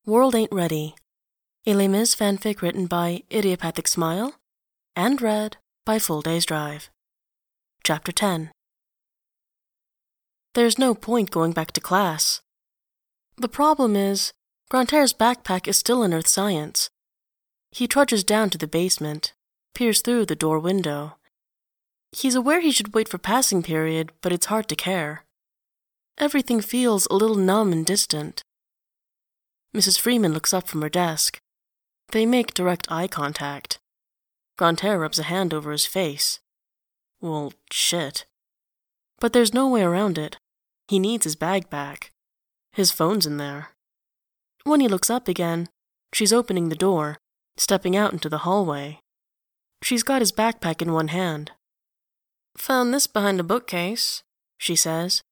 World Ain't Ready, a Les Mis fanfic written by Idiopathic Smile and read by Full Day's Drive. Chapter 10. There's no point going back to class. The problem is, Grantaire's backpack is still in Earth Science. He trudges down to the basement, peers through the door window. He's aware he should wait for passing period, but it's hard to care. Everything feels a little numb and distant. Mrs. Freeman looks up from her desk. They make direct eye contact. Grantaire rubs a hand over his face. Well, shit. But there's no way around it. He needs his bag back. His phone's in there. When he looks up again, she's opening the door, stepping out into the hallway. She's got his backpack in one hand. "Found this behind a bookcase," she says.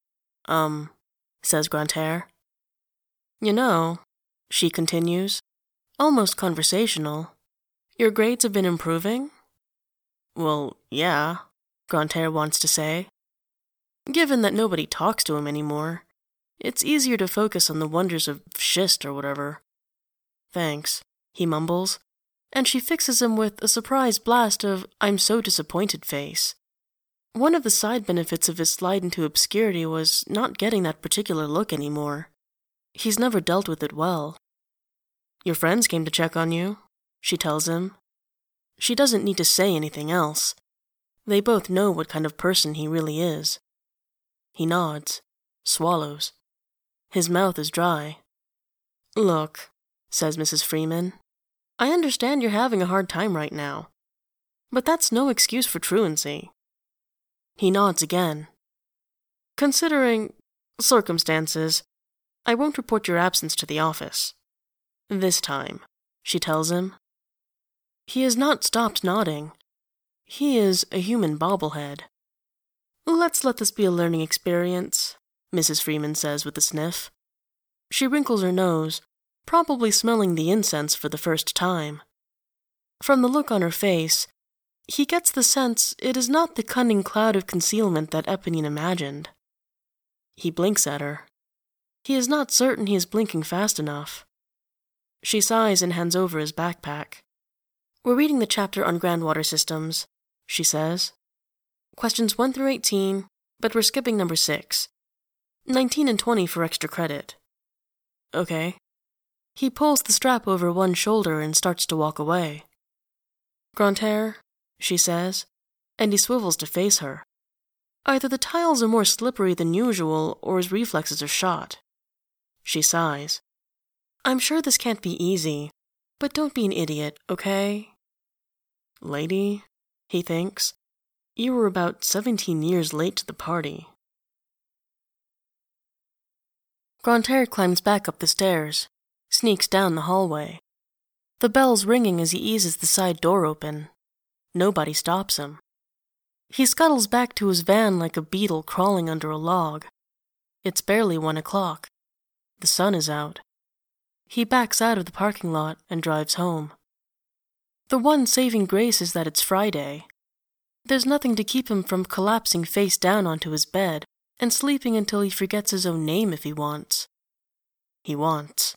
Says Grantaire. "You know," she continues, almost conversational, "your grades have been improving?" "Well, yeah," Grantaire wants to say. Given that nobody talks to him anymore, it's easier to focus on the wonders of schist or whatever. "Thanks," he mumbles, and she fixes him with a surprise blast of "I'm so disappointed" face. One of the side benefits of his slide into obscurity was not getting that particular look anymore. He's never dealt with it well. "Your friends came to check on you," she tells him. She doesn't need to say anything else. They both know what kind of person he really is. He nods, swallows. His mouth is dry. "Look," says Mrs. Freeman, "I understand you're having a hard time right now. But that's no excuse for truancy." He nods again. "Considering circumstances, I won't report your absence to the office. This time," she tells him. He has not stopped nodding. He is a human bobblehead. "Let's let this be a learning experience," Mrs. Freeman says with a sniff. She wrinkles her nose, probably smelling the incense for the first time. From the look on her face, he gets the sense it is not the cunning cloud of concealment that Eponine imagined. He blinks at her. He is not certain he is blinking fast enough. She sighs and hands over his backpack. "We're reading the chapter on groundwater systems," she says. "Questions 1 through 18, but we're skipping number 6. 19 and 20 for extra credit." "Okay." He pulls the strap over one shoulder and starts to walk away. "Grantaire," she says, and he swivels to face her. Either the tiles are more slippery than usual, or his reflexes are shot. She sighs. "I'm sure this can't be easy, but don't be an idiot, okay?" "Lady," he thinks, "you were about 17 years late to the party." Grantaire climbs back up the stairs, sneaks down the hallway. The bell's ringing as he eases the side door open. Nobody stops him. He scuttles back to his van like a beetle crawling under a log. It's barely 1 o'clock. The sun is out. He backs out of the parking lot and drives home. The one saving grace is that it's Friday. There's nothing to keep him from collapsing face down onto his bed and sleeping until he forgets his own name if he wants. He wants.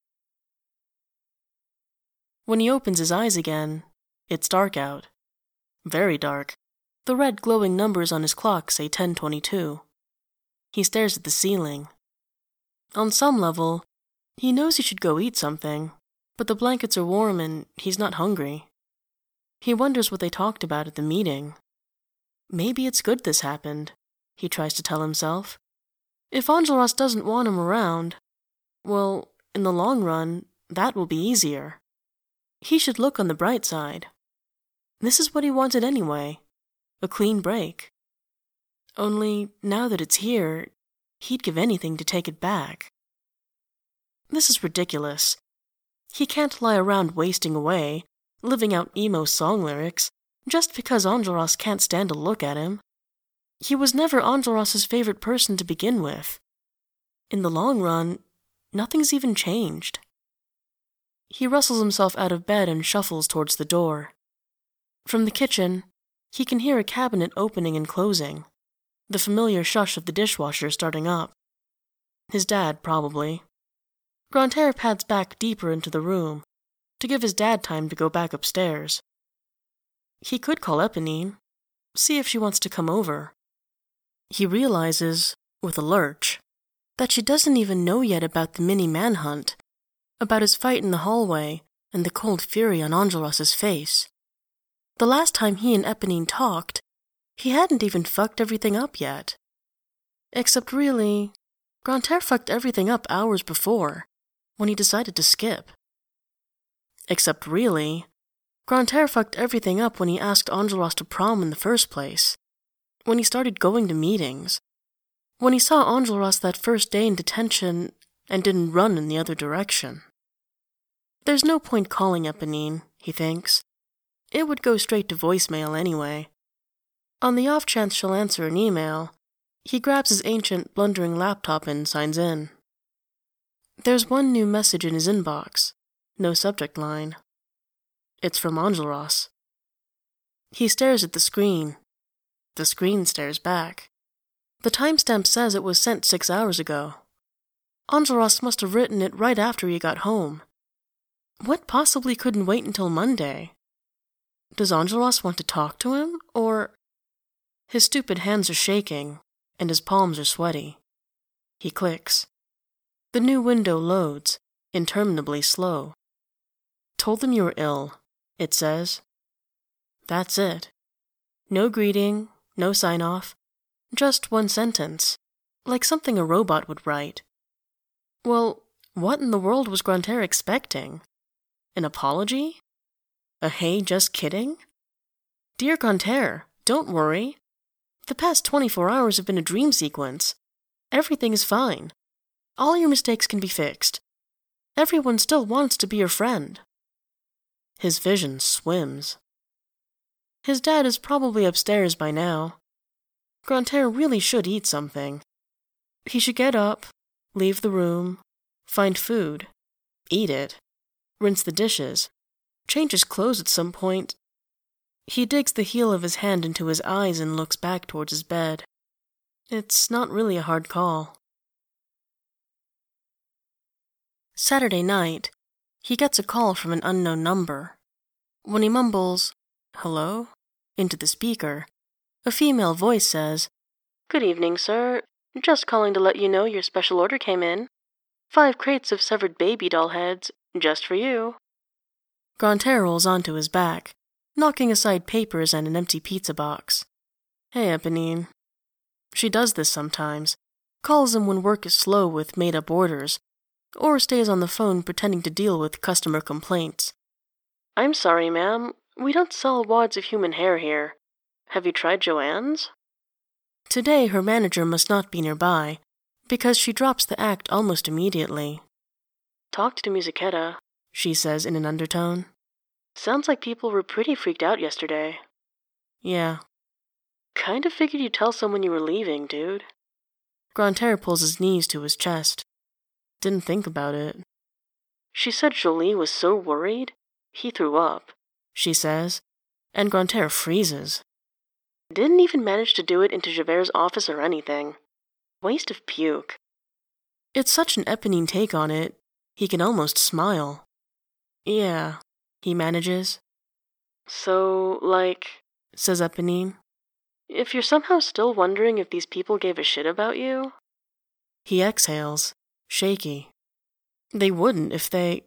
When he opens his eyes again, it's dark out. Very dark. The red glowing numbers on his clock say 10:22. He stares at the ceiling. On some level, he knows he should go eat something, but the blankets are warm and he's not hungry. He wonders what they talked about at the meeting. Maybe it's good this happened, he tries to tell himself. If Enjolras doesn't want him around, well, in the long run, that will be easier. He should look on the bright side. This is what he wanted anyway, a clean break. Only, now that it's here, he'd give anything to take it back. This is ridiculous. He can't lie around wasting away, living out emo song lyrics, just because Enjolras can't stand to look at him. He was never Enjolras' favorite person to begin with. In the long run, nothing's even changed. He rustles himself out of bed and shuffles towards the door. From the kitchen, he can hear a cabinet opening and closing, the familiar shush of the dishwasher starting up. His dad, probably. Grantaire pads back deeper into the room to give his dad time to go back upstairs. He could call Eponine, see if she wants to come over. He realizes, with a lurch, that she doesn't even know yet about the mini manhunt, about his fight in the hallway and the cold fury on Enjolras' face. The last time he and Eponine talked, he hadn't even fucked everything up yet. Except really, Grantaire fucked everything up hours before, when he decided to skip. Except really, Grantaire fucked everything up when he asked Enjolras to prom in the first place, when he started going to meetings, when he saw Enjolras that first day in detention and didn't run in the other direction. There's no point calling Eponine, he thinks. It would go straight to voicemail anyway. On the off chance she'll answer an email, he grabs his ancient, blundering laptop and signs in. There's one new message in his inbox, no subject line. It's from Enjolras. He stares at the screen. The screen stares back. The timestamp says it was sent 6 hours ago. Enjolras must have written it right after he got home. What possibly couldn't wait until Monday? Does Enjolras want to talk to him, or... His stupid hands are shaking, and his palms are sweaty. He clicks. The new window loads, interminably slow. Told them you were ill, it says. That's it. No greeting, no sign-off, just one sentence, like something a robot would write. Well, what in the world was Grantaire expecting? An apology? A hey, just kidding? Dear Grantaire, don't worry. The past 24 hours have been a dream sequence. Everything is fine. All your mistakes can be fixed. Everyone still wants to be your friend. His vision swims. His dad is probably upstairs by now. Grantaire really should eat something. He should get up, leave the room, find food, eat it, rinse the dishes, change his clothes at some point. He digs the heel of his hand into his eyes and looks back towards his bed. It's not really a hard call. Saturday night, he gets a call from an unknown number. When he mumbles, "Hello?" into the speaker, a female voice says, "Good evening, sir. Just calling to let you know your special order came in. 5 crates of severed baby doll heads, just for you." Grantaire rolls onto his back, knocking aside papers and an empty pizza box. "Hey, Eponine." She does this sometimes, calls him when work is slow with made-up orders, or stays on the phone pretending to deal with customer complaints. "I'm sorry, ma'am. We don't sell wads of human hair here. Have you tried Joann's?" Today her manager must not be nearby, because she drops the act almost immediately. "Talked to Musichetta," she says in an undertone. "Sounds like people were pretty freaked out yesterday." "Yeah." "Kind of figured you'd tell someone you were leaving, dude." Grantaire pulls his knees to his chest. Didn't think about it. "She said Jolie was so worried, he threw up," she says, and Grantaire freezes. "Didn't even manage to do it into Javert's office or anything. Waste of puke." It's such an Eponine take on it, he can almost smile. "Yeah," he manages. "So, like," says Eponine, "if you're somehow still wondering if these people gave a shit about you..." He exhales, shaky. "They wouldn't if they...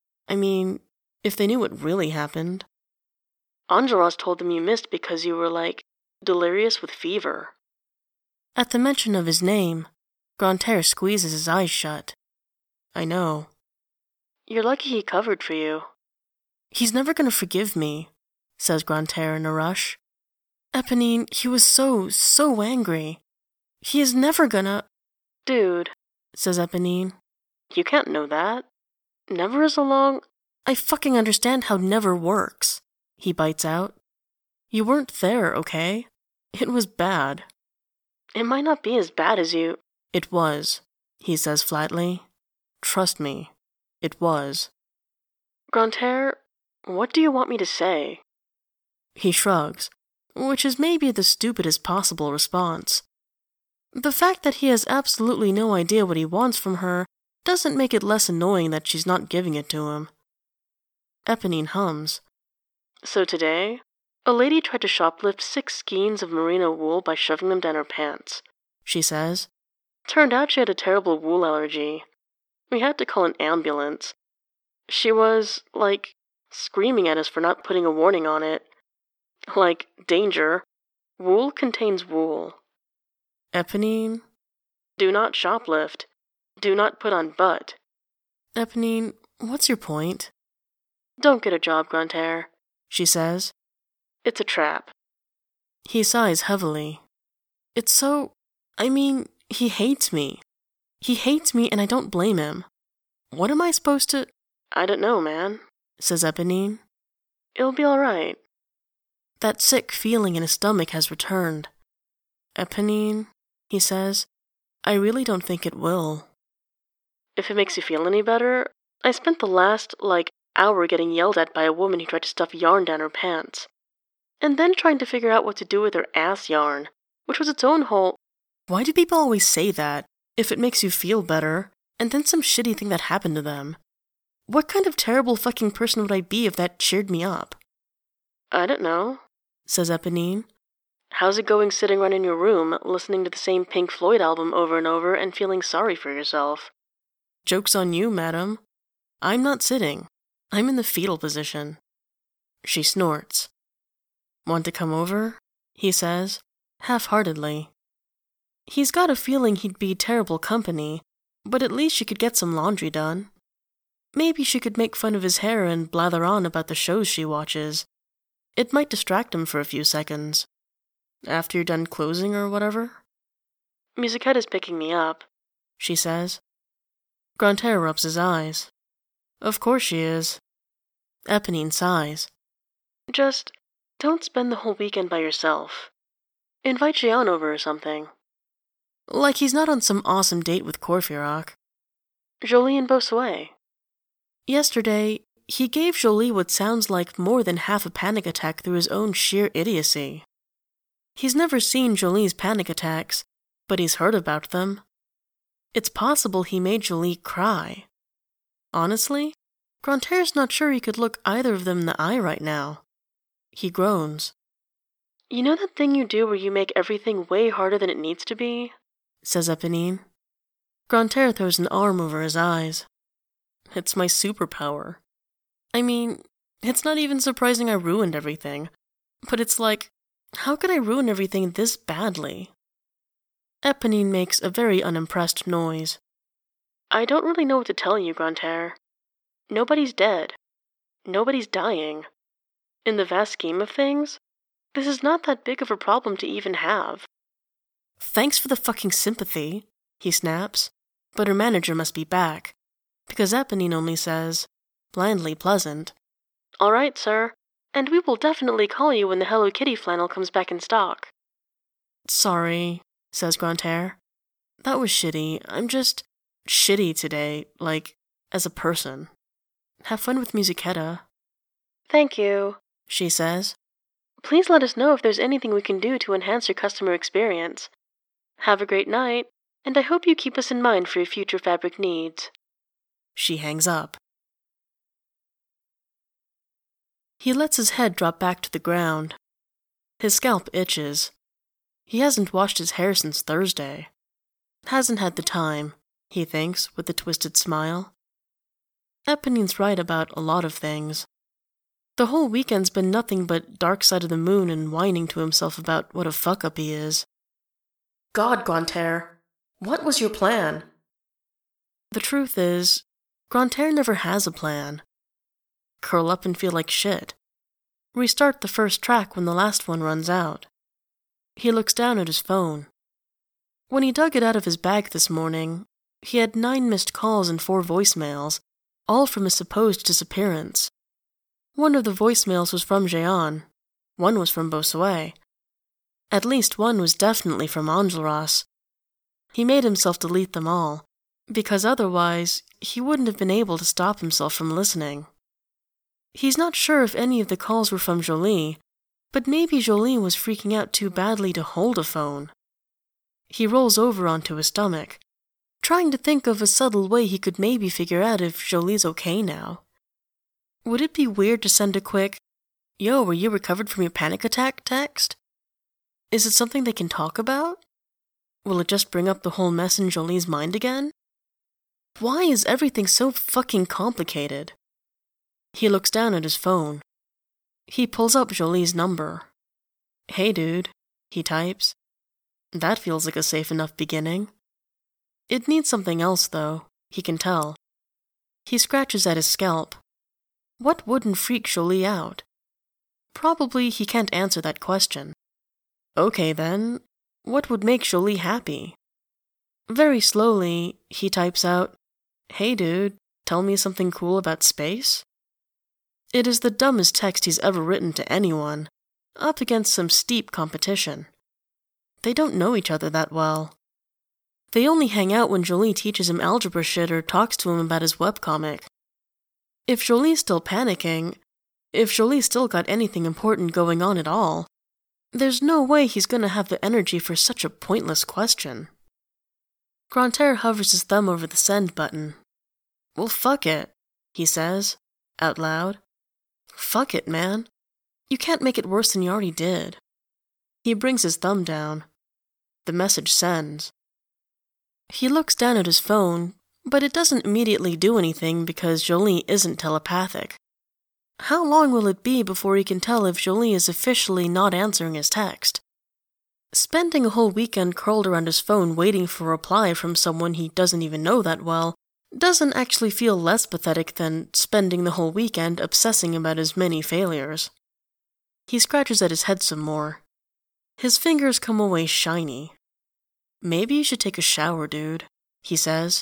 if they knew what really happened." "Enjolras told them you missed because you were, like, delirious with fever." At the mention of his name, Grantaire squeezes his eyes shut. "I know." "You're lucky he covered for you." "He's never going to forgive me," says Grantaire in a rush. "Eponine, he was so angry. He is never gonna..." "Dude," says Eponine, "you can't know that. Never is a long..." "I fucking understand how never works," he bites out. "You weren't there, okay? It was bad." "It might not be as bad as you..." "It was," he says flatly. "Trust me, it was." "Grantaire, what do you want me to say?" He shrugs, which is maybe the stupidest possible response. The fact that he has absolutely no idea what he wants from her doesn't make it less annoying that she's not giving it to him. Eponine hums. So today, a lady tried to shoplift 6 skeins of merino wool by shoving them down her pants, she says. Turned out she had a terrible wool allergy. We had to call an ambulance. She was, screaming at us for not putting a warning on it. Like, danger. Wool contains wool. Eponine? Do not shoplift. Do not put on butt. Eponine, what's your point? Don't get a job, Grantaire, she says. It's a trap. He sighs heavily. It's so... he hates me. He hates me and I don't blame him. What am I supposed to... I don't know, man, says Eponine. It'll be all right. That sick feeling in his stomach has returned. Eponine, he says, I really don't think it will. If it makes you feel any better, I spent the last, hour getting yelled at by a woman who tried to stuff yarn down her pants. And then trying to figure out what to do with her ass yarn, which was its own whole... Why do people always say that? If it makes you feel better, and then some shitty thing that happened to them. What kind of terrible fucking person would I be if that cheered me up? I don't know, says Eponine. How's it going sitting around in your room, listening to the same Pink Floyd album over and over and feeling sorry for yourself? Joke's on you, madam. I'm not sitting. I'm in the fetal position. She snorts. Want to come over? He says, half-heartedly. He's got a feeling he'd be terrible company, but at least she could get some laundry done. Maybe she could make fun of his hair and blather on about the shows she watches. It might distract him for a few seconds. After you're done closing or whatever? Musiquetta's picking me up, she says. Grantaire rubs his eyes. Of course she is. Eponine sighs. Just don't spend the whole weekend by yourself. Invite Jean over or something. Like he's not on some awesome date with Courfeyrac. Jolie and Bossuet. Yesterday, he gave Jolie what sounds like more than half a panic attack through his own sheer idiocy. He's never seen Jolie's panic attacks, but he's heard about them. It's possible he made Jolie cry. Honestly, Grantaire's not sure he could look either of them in the eye right now. He groans. You know that thing you do where you make everything way harder than it needs to be? Says Eponine. Grantaire throws an arm over his eyes. It's my superpower. It's not even surprising I ruined everything. But it's like, how could I ruin everything this badly? Eponine makes a very unimpressed noise. I don't really know what to tell you, Grantaire. Nobody's dead. Nobody's dying. In the vast scheme of things, this is not that big of a problem to even have. Thanks for the fucking sympathy, he snaps, but her manager must be back, because Eponine only says, blandly pleasant, All right, sir, and we will definitely call you when the Hello Kitty flannel comes back in stock. Sorry, says Grantaire. That was shitty. I'm just shitty today, as a person. Have fun with Musiquetta. Thank you, she says. Please let us know if there's anything we can do to enhance your customer experience. Have a great night, and I hope you keep us in mind for your future fabric needs. She hangs up. He lets his head drop back to the ground. His scalp itches. He hasn't washed his hair since Thursday. Hasn't had the time, he thinks with a twisted smile. Eponine's right about a lot of things. The whole weekend's been nothing but dark side of the moon and whining to himself about what a fuck-up he is. God, Grantaire, what was your plan? The truth is, Grantaire never has a plan. Curl up and feel like shit. Restart the first track when the last one runs out. He looks down at his phone. When he dug it out of his bag this morning, he had 9 missed calls and 4 voicemails, all from his supposed disappearance. One of the voicemails was from Jehan. One was from Bossuet. At least one was definitely from Enjolras. He made himself delete them all, because otherwise he wouldn't have been able to stop himself from listening. He's not sure if any of the calls were from Jolie, but maybe Jolie was freaking out too badly to hold a phone. He rolls over onto his stomach, trying to think of a subtle way he could maybe figure out if Jolie's okay now. Would it be weird to send a quick, "Yo, were you recovered from your panic attack?" text? Is it something they can talk about? Will it just bring up the whole mess in Jolie's mind again? Why is everything so fucking complicated? He looks down at his phone. He pulls up Jolie's number. "Hey dude," he types. That feels like a safe enough beginning. It needs something else though, he can tell. He scratches at his scalp. What wouldn't freak Jolie out? Probably he can't answer that question. Okay then, what would make Jolie happy? Very slowly, he types out, "Hey dude, tell me something cool about space?" It is the dumbest text he's ever written to anyone, up against some steep competition. They don't know each other that well. They only hang out when Jolie teaches him algebra shit or talks to him about his webcomic. If Jolie's still panicking, if Jolie's still got anything important going on at all, there's no way he's gonna have the energy for such a pointless question. Grantaire hovers his thumb over the send button. "Well, fuck it," he says, out loud. "Fuck it, man. You can't make it worse than you already did." He brings his thumb down. The message sends. He looks down at his phone, but it doesn't immediately do anything because Jolie isn't telepathic. How long will it be before he can tell if Jolie is officially not answering his text? Spending a whole weekend curled around his phone waiting for a reply from someone he doesn't even know that well doesn't actually feel less pathetic than spending the whole weekend obsessing about his many failures. He scratches at his head some more. His fingers come away shiny. "Maybe you should take a shower, dude," he says.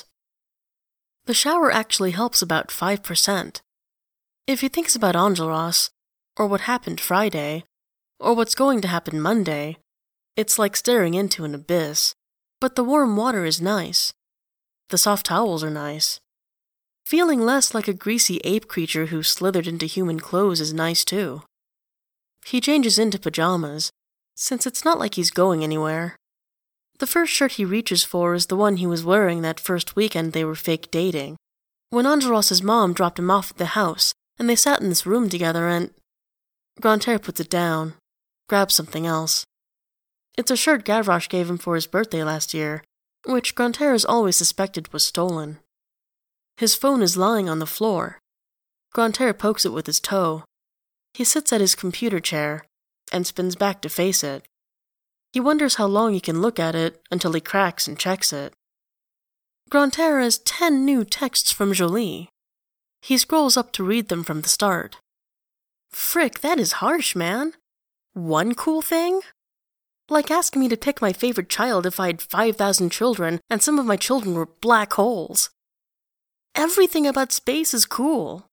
The shower actually helps about 5%. If he thinks about Enjolras, or what happened Friday, or what's going to happen Monday, it's like staring into an abyss. But the warm water is nice. The soft towels are nice. Feeling less like a greasy ape creature who slithered into human clothes is nice too. He changes into pajamas, since it's not like he's going anywhere. The first shirt he reaches for is the one he was wearing that first weekend they were fake dating, when Enjolras' mom dropped him off at the house and they sat in this room together and... Grantaire puts it down, grabs something else. It's a shirt Gavroche gave him for his birthday last year, which Grantaire has always suspected was stolen. His phone is lying on the floor. Grantaire pokes it with his toe. He sits at his computer chair and spins back to face it. He wonders how long he can look at it until he cracks and checks it. Grantaire has 10 new texts from Jolie. He scrolls up to read them from the start. Frick, that is harsh, man. One cool thing? Like asking me to pick my favorite child if I had 5,000 children and some of my children were black holes. Everything about space is cool.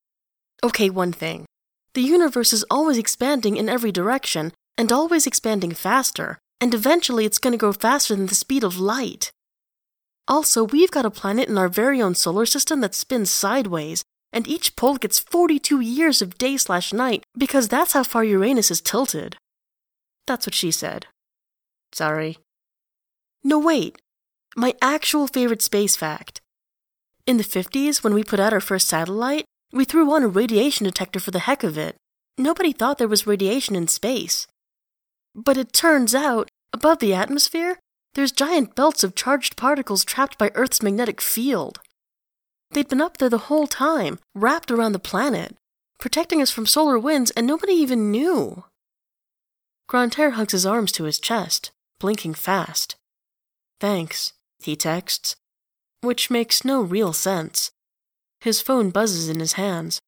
Okay, one thing. The universe is always expanding in every direction and always expanding faster, and eventually it's going to go faster than the speed of light. Also, we've got a planet in our very own solar system that spins sideways, and each pole gets 42 years of day/night because that's how far Uranus is tilted. That's what she said. Sorry. No, wait. My actual favorite space fact. In the 50s, when we put out our first satellite, we threw on a radiation detector for the heck of it. Nobody thought there was radiation in space. But it turns out, above the atmosphere, there's giant belts of charged particles trapped by Earth's magnetic field. They'd been up there the whole time, wrapped around the planet, protecting us from solar winds, and nobody even knew. Grantaire hugs his arms to his chest, blinking fast. Thanks, he texts, which makes no real sense. His phone buzzes in his hands.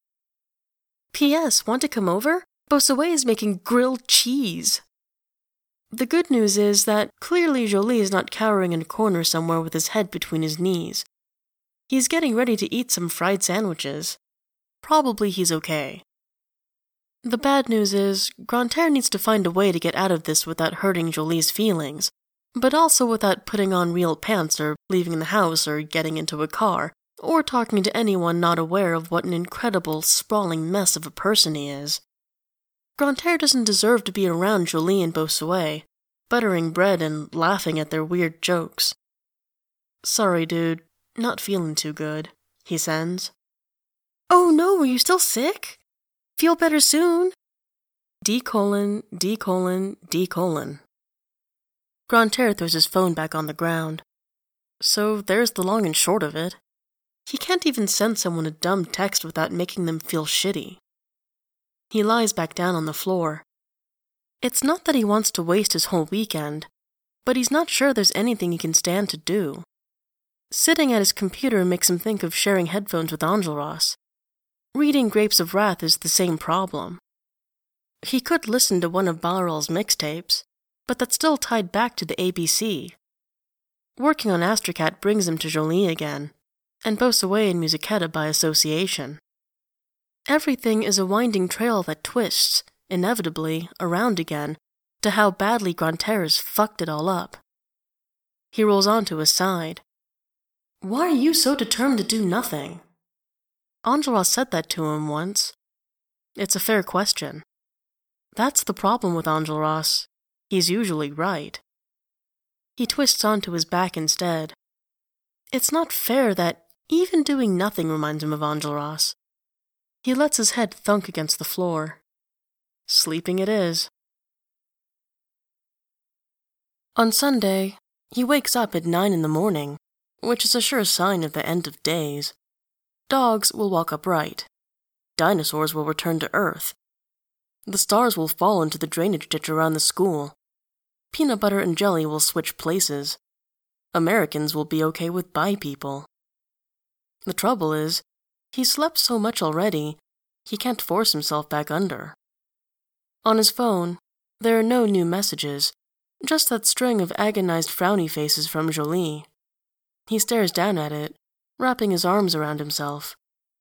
P.S. Want to come over? Bossuet is making grilled cheese. The good news is that clearly Jolie is not cowering in a corner somewhere with his head between his knees. He's getting ready to eat some fried sandwiches. Probably he's okay. The bad news is, Grantaire needs to find a way to get out of this without hurting Jolie's feelings, but also without putting on real pants or leaving the house or getting into a car, or talking to anyone not aware of what an incredible, sprawling mess of a person he is. Grantaire doesn't deserve to be around Jolie and Bossuet, buttering bread and laughing at their weird jokes. Sorry, dude. Not feeling too good, he sends. Oh no, are you still sick? Feel better soon. D:::::. Grantaire throws his phone back on the ground. So there's the long and short of it. He can't even send someone a dumb text without making them feel shitty. He lies back down on the floor. It's not that he wants to waste his whole weekend, but he's not sure there's anything he can stand to do. Sitting at his computer makes him think of sharing headphones with Enjolras. Reading Grapes of Wrath is the same problem. He could listen to one of Ballarol's mixtapes, but that's still tied back to the ABC. Working on Astracat brings him to Jolie again, and Bossuet and Musiquetta by association. Everything is a winding trail that twists, inevitably, around again, to how badly Grantaire has fucked it all up. He rolls onto his side. Why are you so determined to do nothing? Enjolras said that to him once. It's a fair question. That's the problem with Enjolras. He's usually right. He twists onto his back instead. It's not fair that even doing nothing reminds him of Enjolras. He lets his head thunk against the floor. Sleeping it is. On Sunday, he wakes up at 9 a.m, which is a sure sign of the end of days. Dogs will walk upright. Dinosaurs will return to Earth. The stars will fall into the drainage ditch around the school. Peanut butter and jelly will switch places. Americans will be okay with bi people. The trouble is, he slept so much already, he can't force himself back under. On his phone, there are no new messages, just that string of agonized frowny faces from Jolie. He stares down at it, wrapping his arms around himself.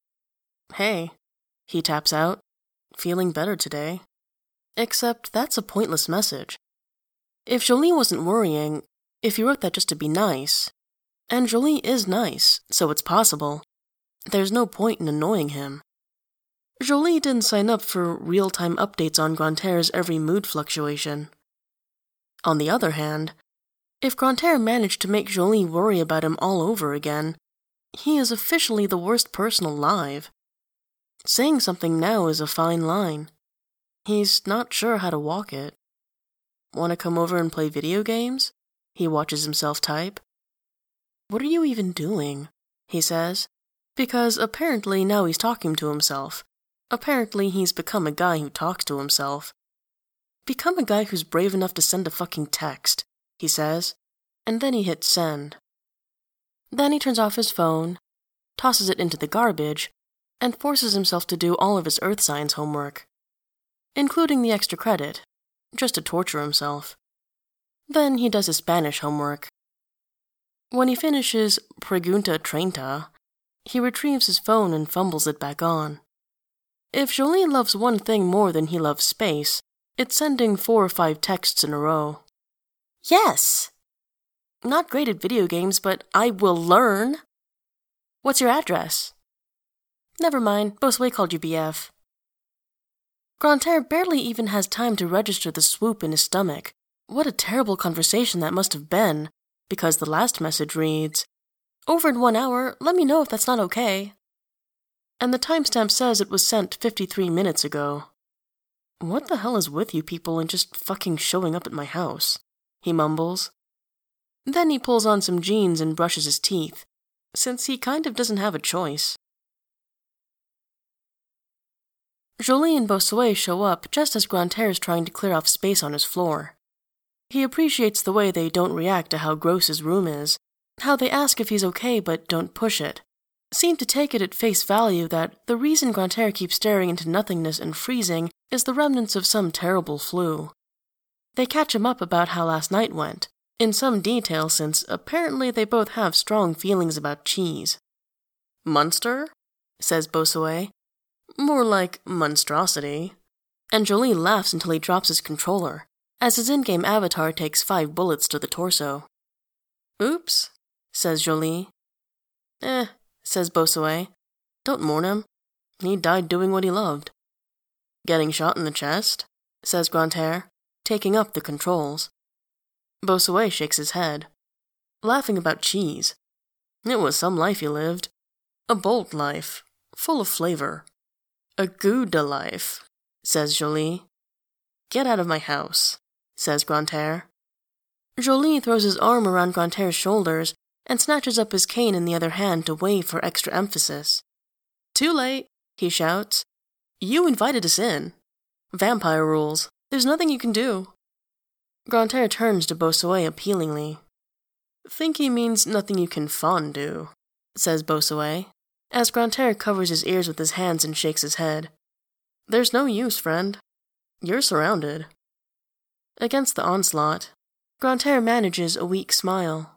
Hey, he taps out, feeling better today. Except that's a pointless message. If Jolie wasn't worrying, if he wrote that just to be nice, and Jolie is nice, so it's possible, there's no point in annoying him. Jolie didn't sign up for real-time updates on Grantaire's every mood fluctuation. On the other hand, if Grantaire managed to make Jolie worry about him all over again, he is officially the worst person alive. Saying something now is a fine line. He's not sure how to walk it. Want to come over and play video games? He watches himself type. What are you even doing? He says, because apparently now he's talking to himself. Apparently he's become a guy who talks to himself. Become a guy who's brave enough to send a fucking text, he says, and then he hits send. Then he turns off his phone, tosses it into the garbage, and forces himself to do all of his earth science homework, including the extra credit, just to torture himself. Then he does his Spanish homework. When he finishes Pregunta Treinta, he retrieves his phone and fumbles it back on. If Jolie loves one thing more than he loves space, it's sending 4 or 5 texts in a row. Yes! Not great at video games, but I will learn. What's your address? Never mind, Bossuet called you BF. Grantaire barely even has time to register the swoop in his stomach. What a terrible conversation that must have been, because the last message reads, "Over in 1 hour, let me know if that's not okay." And the timestamp says it was sent 53 minutes ago. What the hell is with you people and just fucking showing up at my house? He mumbles. Then he pulls on some jeans and brushes his teeth, since he kind of doesn't have a choice. Jolie and Bossuet show up just as Grantaire is trying to clear off space on his floor. He appreciates the way they don't react to how gross his room is, how they ask if he's okay but don't push it, seem to take it at face value that the reason Grantaire keeps staring into nothingness and freezing is the remnants of some terrible flu. They catch him up about how last night went, in some detail since apparently they both have strong feelings about cheese. Munster? Says Bossuet. More like monstrosity. And Jolie laughs until he drops his controller, as his in-game avatar takes 5 bullets to the torso. Oops, says Jolie. Says Bossuet. Don't mourn him. He died doing what he loved. Getting shot in the chest? Says Grantaire, taking up the controls. Bossuet shakes his head. Laughing about cheese. It was some life you lived. A bold life, full of flavor. A Gouda life, says Jolie. Get out of my house, says Grantaire. Jolie throws his arm around Grantaire's shoulders and snatches up his cane in the other hand to wave for extra emphasis. Too late, he shouts. You invited us in. Vampire rules. There's nothing you can do. Grantaire turns to Bossuet appealingly. Think he means nothing you can fondue, says Bossuet, as Grantaire covers his ears with his hands and shakes his head. There's no use, friend. You're surrounded. Against the onslaught, Grantaire manages a weak smile.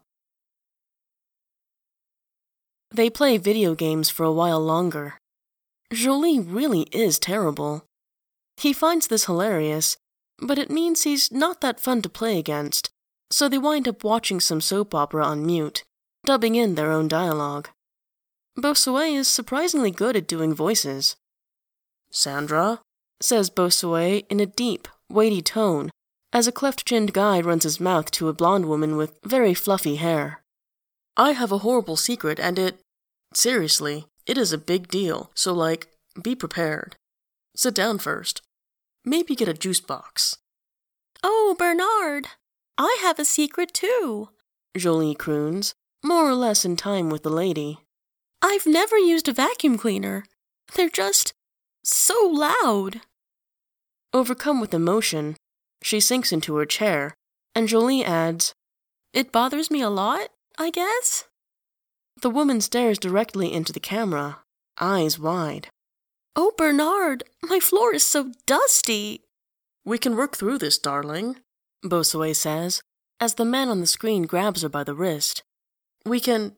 They play video games for a while longer. Jolie really is terrible. He finds this hilarious, but it means he's not that fun to play against, so they wind up watching some soap opera on mute, dubbing in their own dialogue. Bossuet is surprisingly good at doing voices. Sandra, says Bossuet in a deep, weighty tone, as a cleft-chinned guy runs his mouth to a blonde woman with very fluffy hair. I have a horrible secret and seriously, it is a big deal, so be prepared. Sit down first. Maybe get a juice box. Oh, Bernard, I have a secret too, Jolie croons, more or less in time with the lady. I've never used a vacuum cleaner. They're just so loud. Overcome with emotion, she sinks into her chair, and Jolie adds, It bothers me a lot, I guess? The woman stares directly into the camera, eyes wide. Oh, Bernard, my floor is so dusty. We can work through this, darling, Bossuet says, as the man on the screen grabs her by the wrist. We can,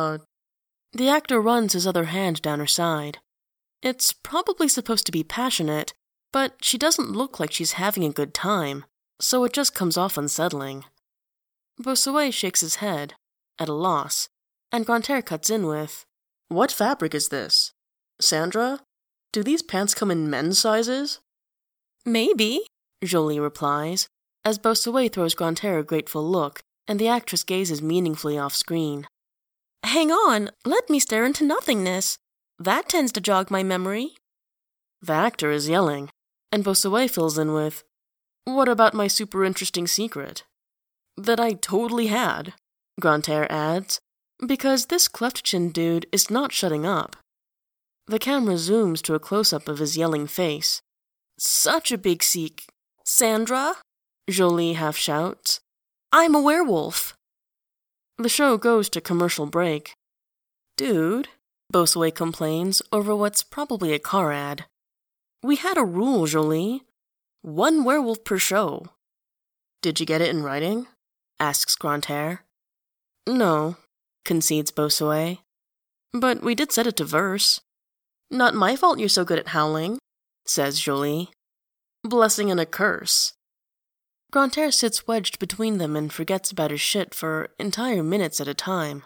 The actor runs his other hand down her side. It's probably supposed to be passionate, but she doesn't look like she's having a good time, so it just comes off unsettling. Bossuet shakes his head, at a loss, and Grantaire cuts in with, What fabric is this? Sandra, do these pants come in men's sizes? Maybe, Jolie replies, as Bossuet throws Grantaire a grateful look, and the actress gazes meaningfully off-screen. Hang on, let me stare into nothingness. That tends to jog my memory. The actor is yelling, and Bossuet fills in with, What about my super interesting secret? That I totally had, Grantaire adds, because this cleft-chin dude is not shutting up. The camera zooms to a close-up of his yelling face. Such a big Sandra? Jolie half shouts. I'm a werewolf. The show goes to commercial break. Dude, Bossuet complains over what's probably a car ad. We had a rule, Jolie. 1 werewolf per show. Did you get it in writing? Asks Grantaire. No, concedes Bossuet. But we did set it to verse. Not my fault you're so good at howling, says Jolie. Blessing and a curse. Grantaire sits wedged between them and forgets about his shit for entire minutes at a time.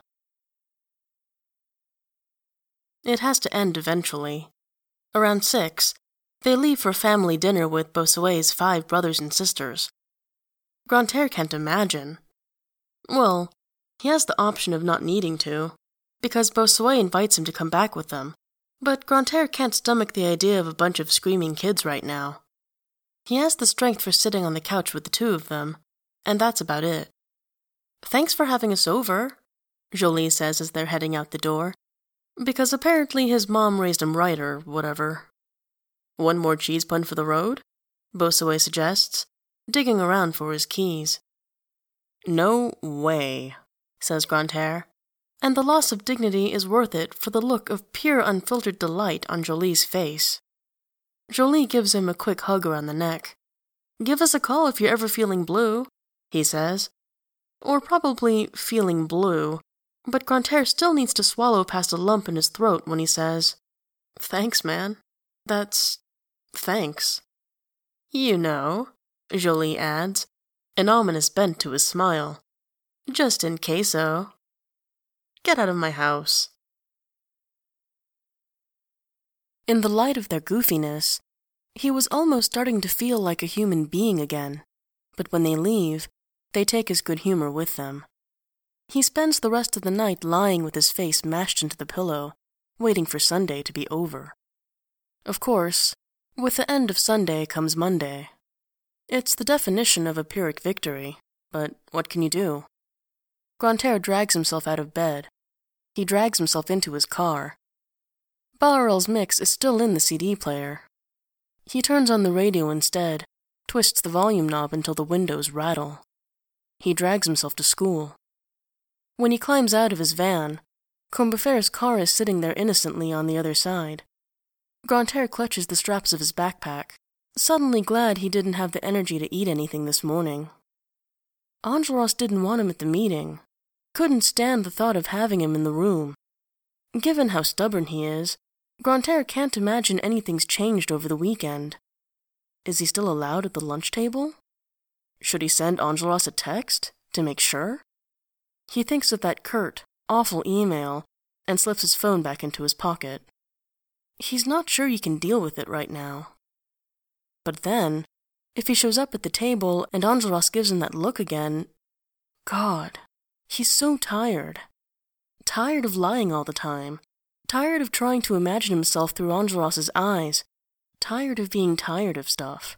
It has to end eventually. Around 6, they leave for family dinner with Bossuet's 5 brothers and sisters. Grantaire can't imagine. Well, he has the option of not needing to, because Bossuet invites him to come back with them, but Grantaire can't stomach the idea of a bunch of screaming kids right now. He has the strength for sitting on the couch with the 2 of them, and that's about it. Thanks for having us over, Jolie says as they're heading out the door, because apparently his mom raised him right or whatever. 1 more cheese pun for the road? Bossuet suggests, digging around for his keys. No way, says Grantaire, and the loss of dignity is worth it for the look of pure unfiltered delight on Jolie's face. Jolie gives him a quick hug around the neck. Give us a call if you're ever feeling blue, he says. Or probably feeling blue, but Grantaire still needs to swallow past a lump in his throat when he says, Thanks, man. Thanks. You know, Jolie adds, an ominous bent to his smile. Just in case-o. Get out of my house. In the light of their goofiness, he was almost starting to feel like a human being again, but when they leave, they take his good humor with them. He spends the rest of the night lying with his face mashed into the pillow, waiting for Sunday to be over. Of course, with the end of Sunday comes Monday. It's the definition of a Pyrrhic victory, but what can you do? Grantaire drags himself out of bed. He drags himself into his car. Bahorel's mix is still in the CD player. He turns on the radio instead, twists the volume knob until the windows rattle. He drags himself to school. When he climbs out of his van, Combeferre's car is sitting there innocently on the other side. Grantaire clutches the straps of his backpack, suddenly glad he didn't have the energy to eat anything this morning. Enjolras didn't want him at the meeting, couldn't stand the thought of having him in the room. Given how stubborn he is, Grantaire can't imagine anything's changed over the weekend. Is he still allowed at the lunch table? Should he send Enjolras a text, to make sure? He thinks of that curt, awful email, and slips his phone back into his pocket. He's not sure he can deal with it right now. But then, if he shows up at the table and Enjolras gives him that look again, God, he's so tired. Tired of lying all the time. Tired of trying to imagine himself through Enjolras' eyes. Tired of being tired of stuff.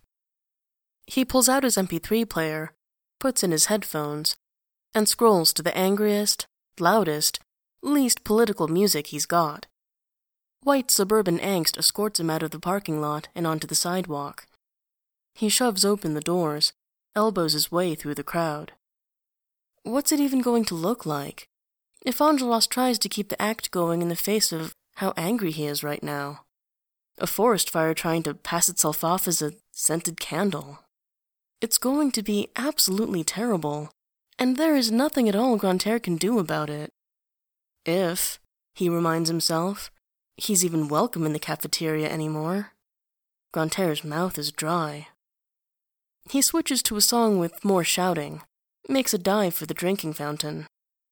He pulls out his MP3 player, puts in his headphones, and scrolls to the angriest, loudest, least political music he's got. White suburban angst escorts him out of the parking lot and onto the sidewalk. He shoves open the doors, elbows his way through the crowd. What's it even going to look like? If Enjolras tries to keep the act going in the face of how angry he is right now. A forest fire trying to pass itself off as a scented candle. It's going to be absolutely terrible, and there is nothing at all Grantaire can do about it. If, he reminds himself, he's even welcome in the cafeteria anymore. Grantaire's mouth is dry. He switches to a song with more shouting, makes a dive for the drinking fountain.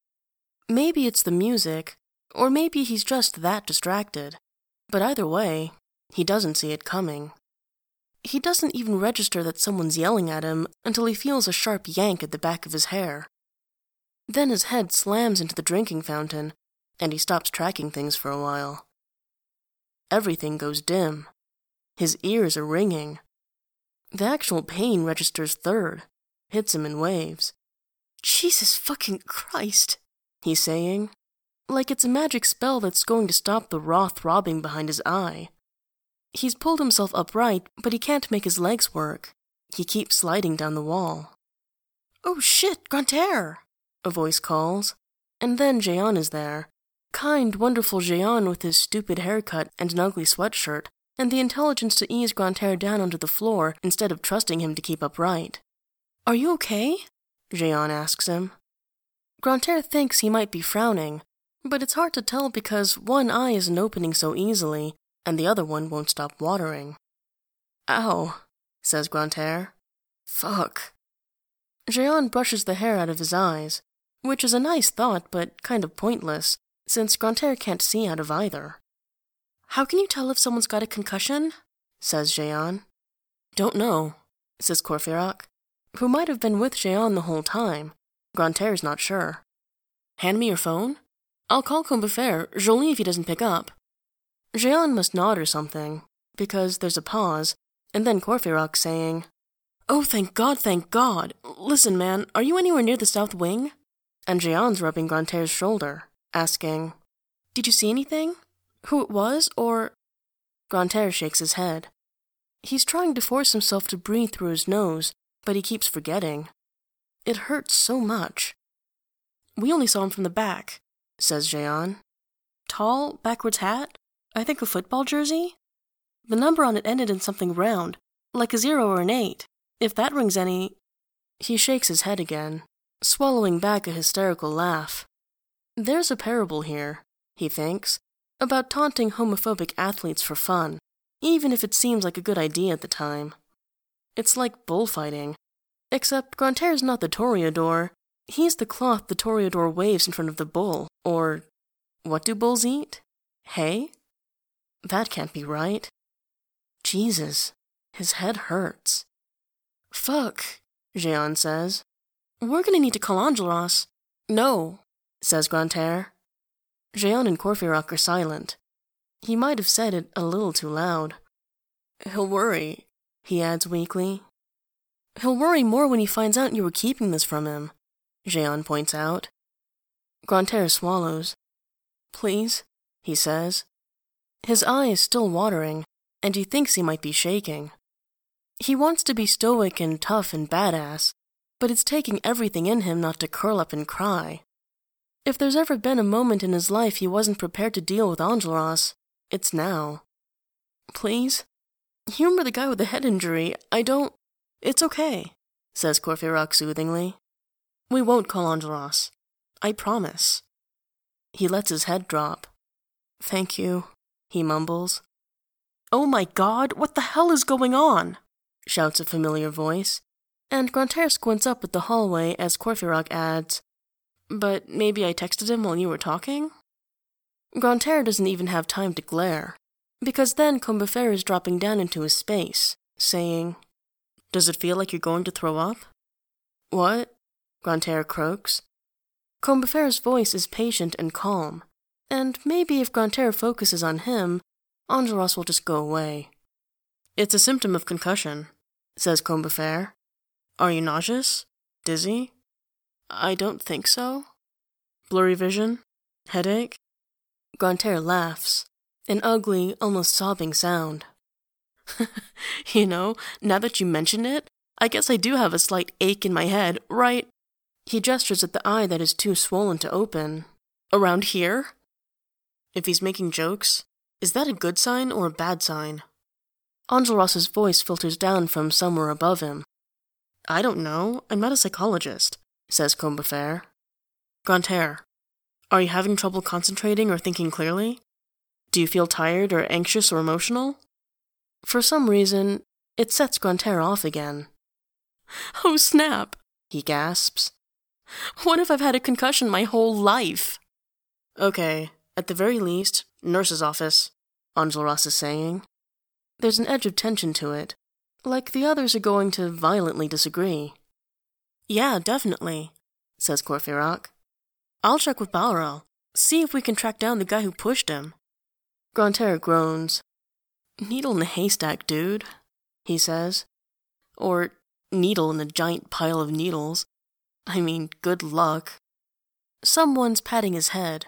Maybe it's the music, or maybe he's just that distracted. But either way, he doesn't see it coming. He doesn't even register that someone's yelling at him until he feels a sharp yank at the back of his hair. Then his head slams into the drinking fountain, and he stops tracking things for a while. Everything goes dim. His ears are ringing. The actual pain registers third, hits him in waves. Jesus fucking Christ, he's saying, like it's a magic spell that's going to stop the raw throbbing behind his eye. He's pulled himself upright, but he can't make his legs work. He keeps sliding down the wall. "Oh shit, Grantaire!" a voice calls, and then Jehan is there. Kind, wonderful Jehan with his stupid haircut and an ugly sweatshirt, and the intelligence to ease Grantaire down onto the floor instead of trusting him to keep upright. "Are you okay?" Jehan asks him. Grantaire thinks he might be frowning, but it's hard to tell because one eye isn't opening so easily, and the other one won't stop watering. "Ow," says Grantaire. "Fuck." Jehan brushes the hair out of his eyes, which is a nice thought but kind of pointless, since Grantaire can't see out of either. "How can you tell if someone's got a concussion?" says Jehan. "Don't know," says Courfeyrac, who might have been with Jehan the whole time. Grantaire's not sure. "Hand me your phone? I'll call Combeferre, Joly if he doesn't pick up." Jehan must nod or something, because there's a pause, and then Courfeyrac saying, "Oh, thank God, thank God! Listen, man, are you anywhere near the south wing?" And Jehan's rubbing Grantaire's shoulder, asking, "Did you see anything? Who it was, or—" Grantaire shakes his head. He's trying to force himself to breathe through his nose, but he keeps forgetting. It hurts so much. "We only saw him from the back," says Jehan. "Tall, backwards hat, I think a football jersey? The number on it ended in something round, like a 0 or an 8. If that rings any—" He shakes his head again, swallowing back a hysterical laugh. There's a parable here, he thinks, about taunting homophobic athletes for fun, even if it seems like a good idea at the time. It's like bullfighting, except Grantaire's not the toreador. He's the cloth the toreador waves in front of the bull, or what do bulls eat? Hay? That can't be right. Jesus, his head hurts. "Fuck," Jehan says. "We're gonna need to call Enjolras." "No," says Grantaire. Jehan and Courfeyrac are silent. He might have said it a little too loud. He'll worry, he adds weakly. He'll worry more when he finds out you were keeping this from him, Jehan points out. Grantaire swallows. Please, he says. His eye is still watering, and he thinks he might be shaking. He wants to be stoic and tough and badass, but it's taking everything in him not to curl up and cry. If there's ever been a moment in his life he wasn't prepared to deal with Enjolras, it's now. Please? You remember the guy with the head injury? It's okay, says Courfeyrac soothingly. We won't call Enjolras. I promise. He lets his head drop. Thank you, he mumbles. Oh my God, what the hell is going on? Shouts a familiar voice, and Grantaire squints up at the hallway as Courfeyrac adds, But maybe I texted him while you were talking? Grantaire doesn't even have time to glare, because then Combeferre is dropping down into his space, saying, Does it feel like you're going to throw up? What? Grantaire croaks. Combeferre's voice is patient and calm, and maybe if Grantaire focuses on him, Enjolras will just go away. It's a symptom of concussion, says Combeferre. Are you nauseous? Dizzy? I don't think so. Blurry vision? Headache? Grantaire laughs, an ugly, almost sobbing sound. You know, now that you mention it, I guess I do have a slight ache in my head, right? He gestures at the eye that is too swollen to open. Around here? If he's making jokes, is that a good sign or a bad sign? Enjolras' voice filters down from somewhere above him. I don't know, I'm not a psychologist, says Combeferre. Grantaire, are you having trouble concentrating or thinking clearly? Do you feel tired or anxious or emotional? For some reason, it sets Grantaire off again. Oh snap, he gasps. What if I've had a concussion my whole life? Okay, at the very least, nurse's office, Enjolras is saying. There's an edge of tension to it, like the others are going to violently disagree. Yeah, definitely, says Courfeyrac. I'll check with Bahorel, see if we can track down the guy who pushed him. Grantaire groans. Needle in a haystack, dude, he says. Or needle in a giant pile of needles. I mean, good luck. Someone's patting his head.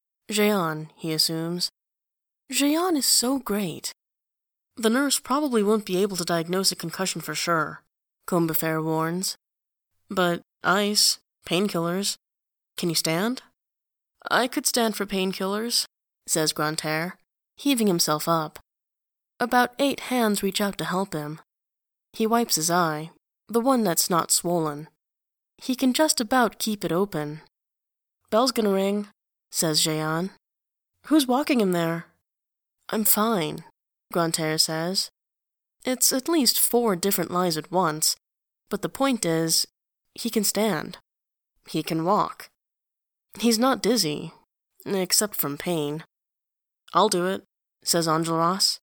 Jehan, he assumes. Jehan is so great. The nurse probably won't be able to diagnose a concussion for sure, Combeferre warns. But ice, painkillers. Can you stand? I could stand for painkillers, says Grantaire, heaving himself up. About 8 hands reach out to help him. He wipes his eye, the one that's not swollen. He can just about keep it open. Bell's gonna ring, says Jehan. Who's walking him there? I'm fine, Grantaire says. It's at least 4 different lies at once, but the point is, he can stand. He can walk. He's not dizzy, except from pain. I'll do it, says Enjolras.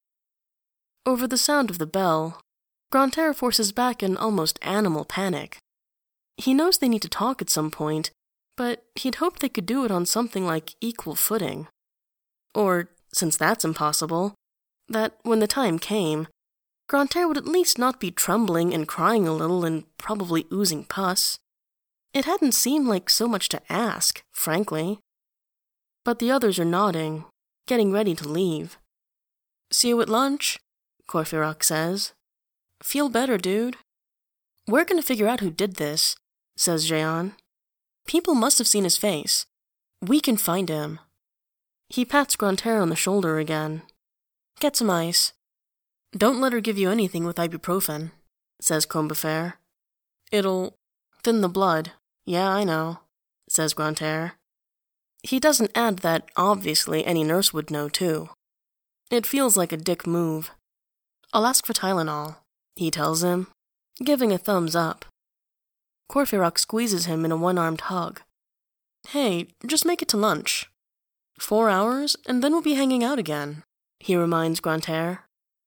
Over the sound of the bell, Grantaire forces back an almost animal panic. He knows they need to talk at some point, but he'd hoped they could do it on something like equal footing. Or, since that's impossible, that when the time came, Grantaire would at least not be trembling and crying a little and probably oozing pus. It hadn't seemed like so much to ask, frankly. But the others are nodding, getting ready to leave. See you at lunch, Courfeyrac says. Feel better, dude. We're gonna figure out who did this, says Jehan. People must have seen his face. We can find him. He pats Grantaire on the shoulder again. Get some ice. Don't let her give you anything with ibuprofen, says Combeferre. It'll thin the blood. Yeah, I know, says Grantaire. He doesn't add that obviously any nurse would know too. It feels like a dick move. I'll ask for Tylenol, he tells him, giving a thumbs up. Courfeyrac squeezes him in a one-armed hug. Hey, just make it to lunch. 4 hours, and then we'll be hanging out again, he reminds Grantaire.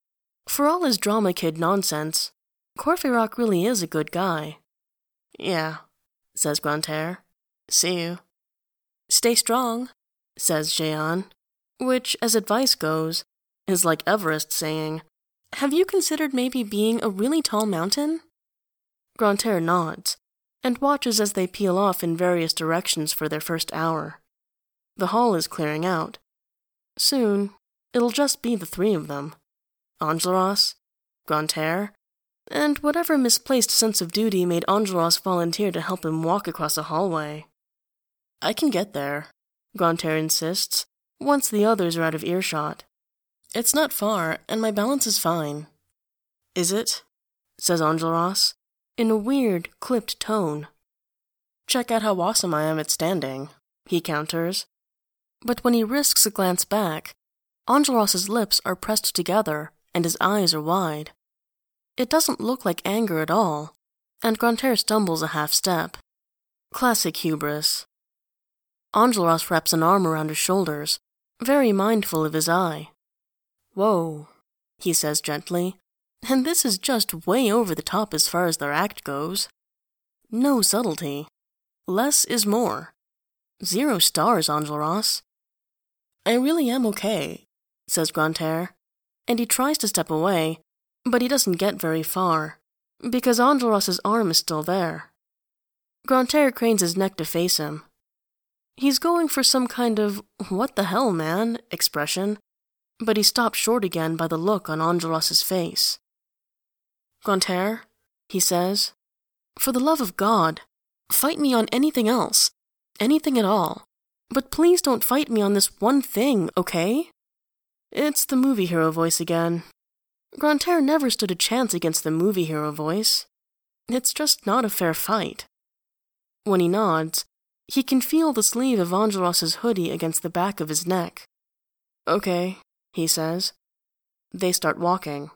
For all his drama kid nonsense, Courfeyrac really is a good guy. Yeah, says Grantaire. See you. Stay strong, says Jehan, which, as advice goes, is like Everest saying, have you considered maybe being a really tall mountain? Grantaire nods, and watches as they peel off in various directions for their first hour. The hall is clearing out. Soon, it'll just be the three of them. Enjolras, Grantaire, and whatever misplaced sense of duty made Enjolras volunteer to help him walk across a hallway. I can get there, Grantaire insists, once the others are out of earshot. It's not far, and my balance is fine. Is it? Says Enjolras, in a weird, clipped tone. Check out how awesome I am at standing, he counters. But when he risks a glance back, Enjolras' lips are pressed together and his eyes are wide. It doesn't look like anger at all, and Grantaire stumbles a half step. Classic hubris. Enjolras wraps an arm around his shoulders, very mindful of his eye. Whoa, he says gently, and this is just way over the top as far as their act goes. No subtlety. Less is more. 0 stars, Enjolras. I really am okay, says Grantaire, and he tries to step away, but he doesn't get very far, because Enjolras' arm is still there. Grantaire cranes his neck to face him. He's going for some kind of what the hell, man expression, but he stops short again by the look on Enjolras' face. Grantaire, he says, for the love of God, fight me on anything else, anything at all, but please don't fight me on this one thing, okay? It's the movie hero voice again. Grantaire never stood a chance against the movie hero voice. It's just not a fair fight. When he nods, he can feel the sleeve of Enjolras' hoodie against the back of his neck. Okay, he says. They start walking.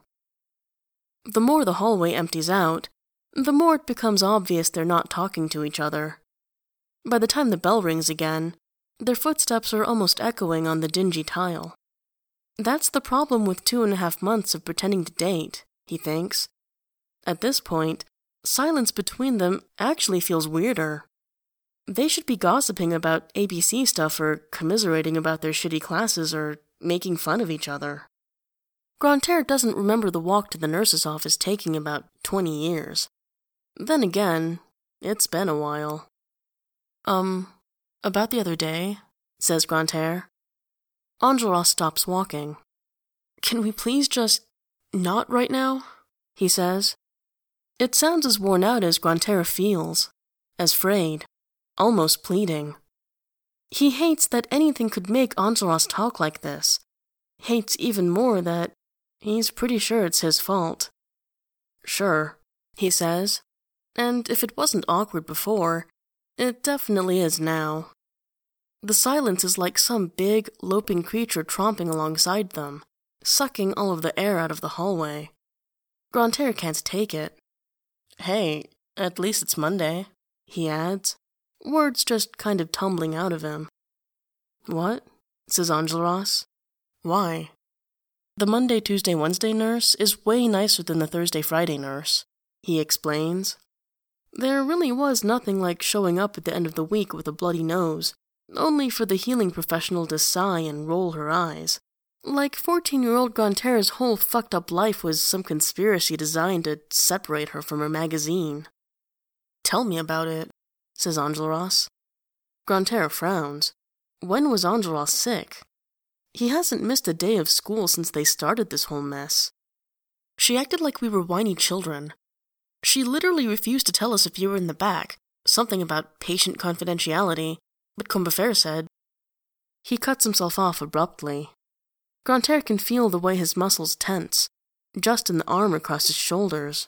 The more the hallway empties out, the more it becomes obvious they're not talking to each other. By the time the bell rings again, their footsteps are almost echoing on the dingy tile. That's the problem with 2.5 months of pretending to date, he thinks. At this point, silence between them actually feels weirder. They should be gossiping about ABC stuff or commiserating about their shitty classes or making fun of each other. Grantaire doesn't remember the walk to the nurse's office taking about 20 years. Then again, it's been a while. About the other day, says Grantaire. Enjolras stops walking. Can we please just not right now? He says. It sounds as worn out as Grantaire feels, as frayed, almost pleading. He hates that anything could make Enjolras talk like this. Hates even more that he's pretty sure it's his fault. Sure, he says, and if it wasn't awkward before, it definitely is now. The silence is like some big, loping creature tromping alongside them, sucking all of the air out of the hallway. Grantaire can't take it. Hey, at least it's Monday, he adds, words just kind of tumbling out of him. What? Says Enjolras. Why? The Monday, Tuesday, Wednesday nurse is way nicer than the Thursday, Friday nurse, he explains. There really was nothing like showing up at the end of the week with a bloody nose, only for the healing professional to sigh and roll her eyes. Like 14-year-old Grantaire's whole fucked-up life was some conspiracy designed to separate her from her magazine. Tell me about it, says Enjolras. Grantaire frowns. When was Enjolras sick? He hasn't missed a day of school since they started this whole mess. She acted like we were whiny children. She literally refused to tell us if you were in the back, something about patient confidentiality, but Combeferre said. He cuts himself off abruptly. Grantaire can feel the way his muscles tense, just in the arm across his shoulders.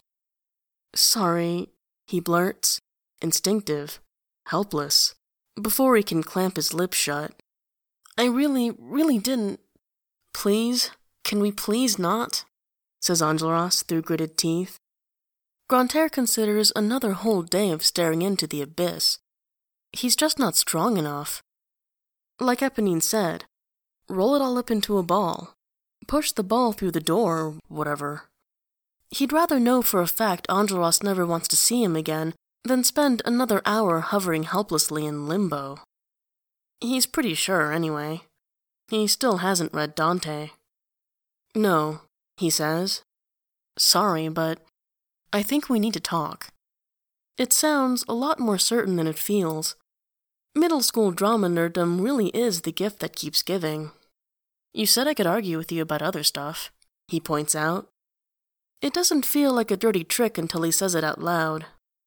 Sorry, he blurts, instinctive, helpless, before he can clamp his lips shut. I really didn't. Please, can we please not? Says Enjolras through gritted teeth. Grantaire considers another whole day of staring into the abyss. He's just not strong enough. Like Eponine said, roll it all up into a ball. Push the ball through the door or whatever. He'd rather know for a fact Enjolras never wants to see him again than spend another hour hovering helplessly in limbo. He's pretty sure, anyway. He still hasn't read Dante. No, he says. Sorry, but I think we need to talk. It sounds a lot more certain than it feels. Middle school drama nerddom really is the gift that keeps giving. You said I could argue with you about other stuff, he points out. It doesn't feel like a dirty trick until he says it out loud.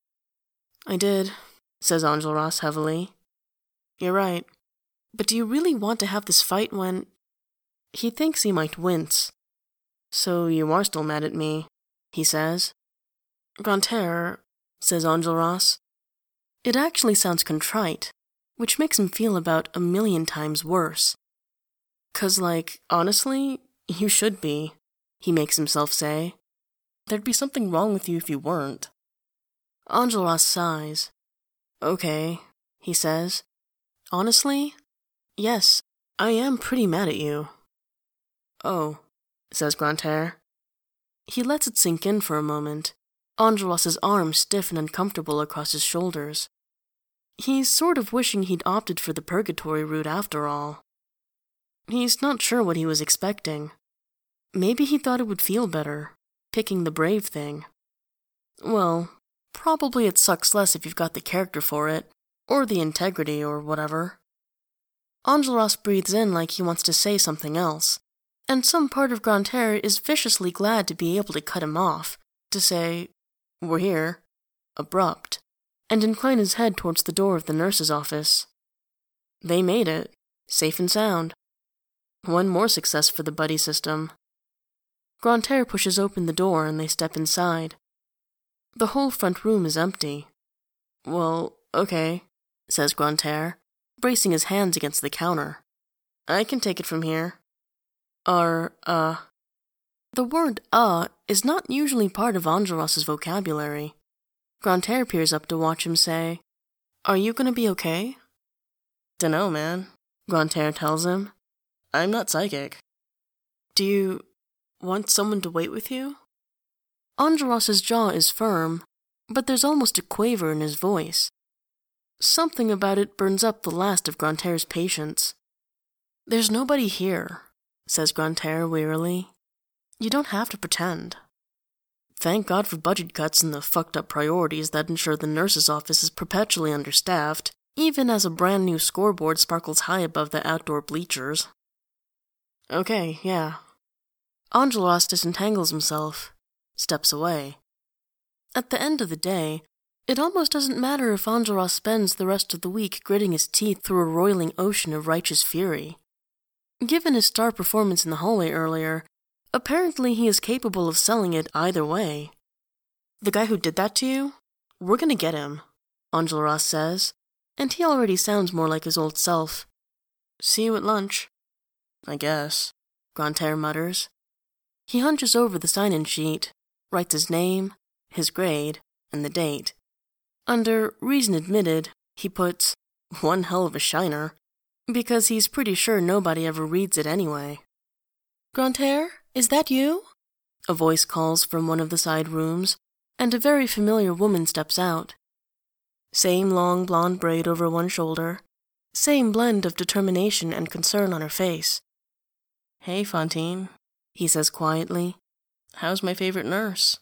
I did, says Enjolras heavily. You're right. But do you really want to have this fight when... He thinks he might wince. So you are still mad at me, he says. Grantaire, says Enjolras. It actually sounds contrite, which makes him feel about 1,000,000 times worse. 'Cause, honestly, you should be, he makes himself say. There'd be something wrong with you if you weren't. Enjolras sighs. Okay, he says. Honestly, yes, I am pretty mad at you. Oh, says Grantaire. He lets it sink in for a moment. Enjolras' arms stiff and uncomfortable across his shoulders. He's sort of wishing he'd opted for the purgatory route after all. He's not sure what he was expecting. Maybe he thought it would feel better, picking the brave thing. Well, probably it sucks less if you've got the character for it, or the integrity, or whatever. Enjolras breathes in like he wants to say something else, and some part of Grantaire is viciously glad to be able to cut him off, to say, we're here, abrupt, and incline his head towards the door of the nurse's office. They made it, safe and sound. One more success for the buddy system. Grantaire pushes open the door and they step inside. The whole front room is empty. Well, okay, says Grantaire, bracing his hands against the counter. I can take it from here. The word is not usually part of Enjolras' vocabulary. Grantaire peers up to watch him say, Are you gonna be okay? Dunno, man, Grantaire tells him. I'm not psychic. Do you want someone to wait with you? Enjolras' jaw is firm, but there's almost a quaver in his voice. Something about it burns up the last of Grantaire's patience. There's nobody here, says Grantaire wearily. You don't have to pretend. Thank God for budget cuts and the fucked up priorities that ensure the nurse's office is perpetually understaffed, even as a brand new scoreboard sparkles high above the outdoor bleachers. Okay, yeah. Enjolras disentangles himself, steps away. At the end of the day, it almost doesn't matter if Enjolras spends the rest of the week gritting his teeth through a roiling ocean of righteous fury. Given his star performance in the hallway earlier, apparently he is capable of selling it either way. The guy who did that to you? We're gonna get him, Enjolras says, and he already sounds more like his old self. See you at lunch. I guess, Grantaire mutters. He hunches over the sign-in sheet, writes his name, his grade, and the date. Under reason admitted, he puts, one hell of a shiner, because he's pretty sure nobody ever reads it anyway. Grantaire, is that you? A voice calls from one of the side rooms, and a very familiar woman steps out. Same long blonde braid over one shoulder, same blend of determination and concern on her face. Hey, Fantine, he says quietly. How's my favorite nurse?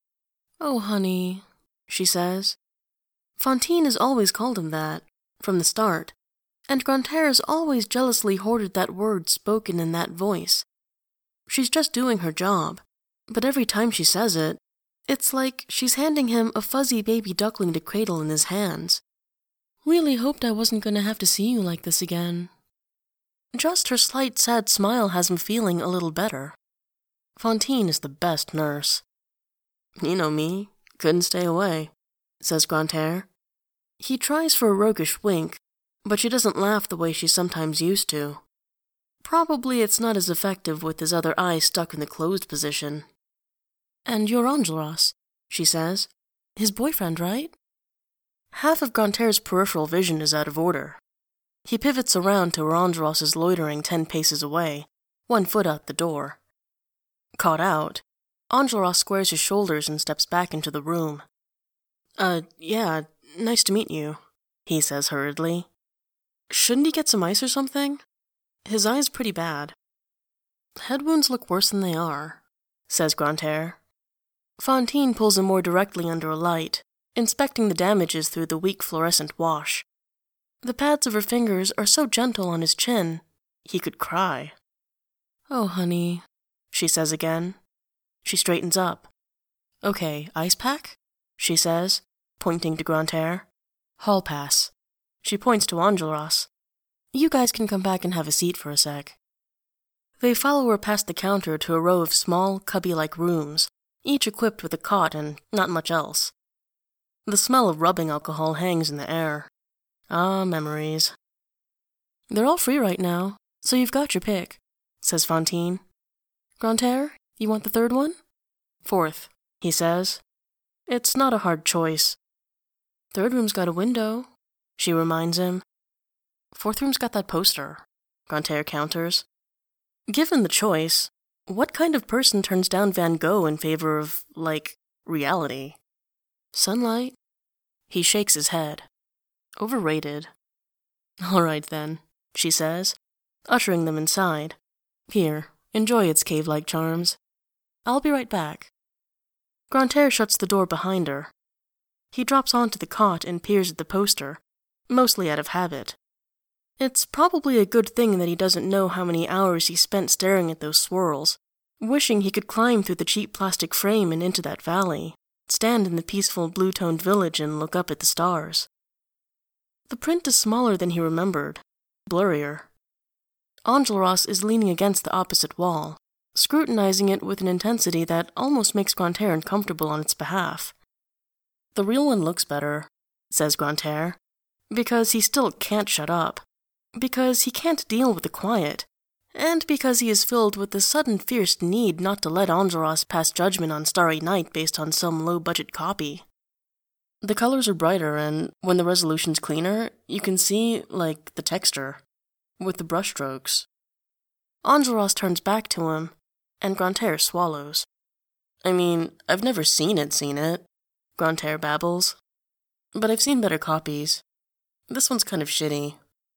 Oh, honey, she says. Fantine has always called him that, from the start, and Grantaire has always jealously hoarded that word spoken in that voice. She's just doing her job, but every time she says it, it's like she's handing him a fuzzy baby duckling to cradle in his hands. Really hoped I wasn't going to have to see you like this again. Just her slight sad smile has him feeling a little better. Fantine is the best nurse. You know me, couldn't stay away, says Grantaire. He tries for a roguish wink, but she doesn't laugh the way she sometimes used to. Probably it's not as effective with his other eye stuck in the closed position. And you're Enjolras, she says. His boyfriend, right? Half of Grantaire's peripheral vision is out of order. He pivots around to where Enjolras is loitering 10 paces away, 1 foot out the door. Caught out, Enjolras squares his shoulders and steps back into the room. Yeah, nice to meet you, he says hurriedly. Shouldn't he get some ice or something? His eye's pretty bad. Head wounds look worse than they are, says Grantaire. Fantine pulls him more directly under a light, inspecting the damages through the weak fluorescent wash. The pads of her fingers are so gentle on his chin, he could cry. Oh, honey, she says again. She straightens up. Okay, ice pack? She says, pointing to Grantaire. Hall pass. She points to Enjolras. You guys can come back and have a seat for a sec. They follow her past the counter to a row of small, cubby-like rooms, each equipped with a cot and not much else. The smell of rubbing alcohol hangs in the air. Ah, memories. They're all free right now, so you've got your pick, says Fantine. Grantaire, you want the third one? Fourth, he says. It's not a hard choice. Third room's got a window, she reminds him. Fourth room's got that poster, Grantaire counters. Given the choice, what kind of person turns down Van Gogh in favor of, reality? Sunlight? He shakes his head. Overrated. All right then, she says, ushering them inside. Here, enjoy its cave-like charms. I'll be right back. Grantaire shuts the door behind her. He drops onto the cot and peers at the poster, mostly out of habit. It's probably a good thing that he doesn't know how many hours he spent staring at those swirls, wishing he could climb through the cheap plastic frame and into that valley, stand in the peaceful blue-toned village and look up at the stars. The print is smaller than he remembered, blurrier. Enjolras is leaning against the opposite wall, scrutinizing it with an intensity that almost makes Grantaire uncomfortable on its behalf. The real one looks better, says Grantaire, because he still can't shut up, because he can't deal with the quiet, and because he is filled with the sudden fierce need not to let Enjolras pass judgment on Starry Night based on some low-budget copy. The colors are brighter, and when the resolution's cleaner, you can see, the texture, with the brushstrokes. Enjolras turns back to him, and Grantaire swallows. I mean, I've never seen it, Grantaire babbles. But I've seen better copies. This one's kind of shitty.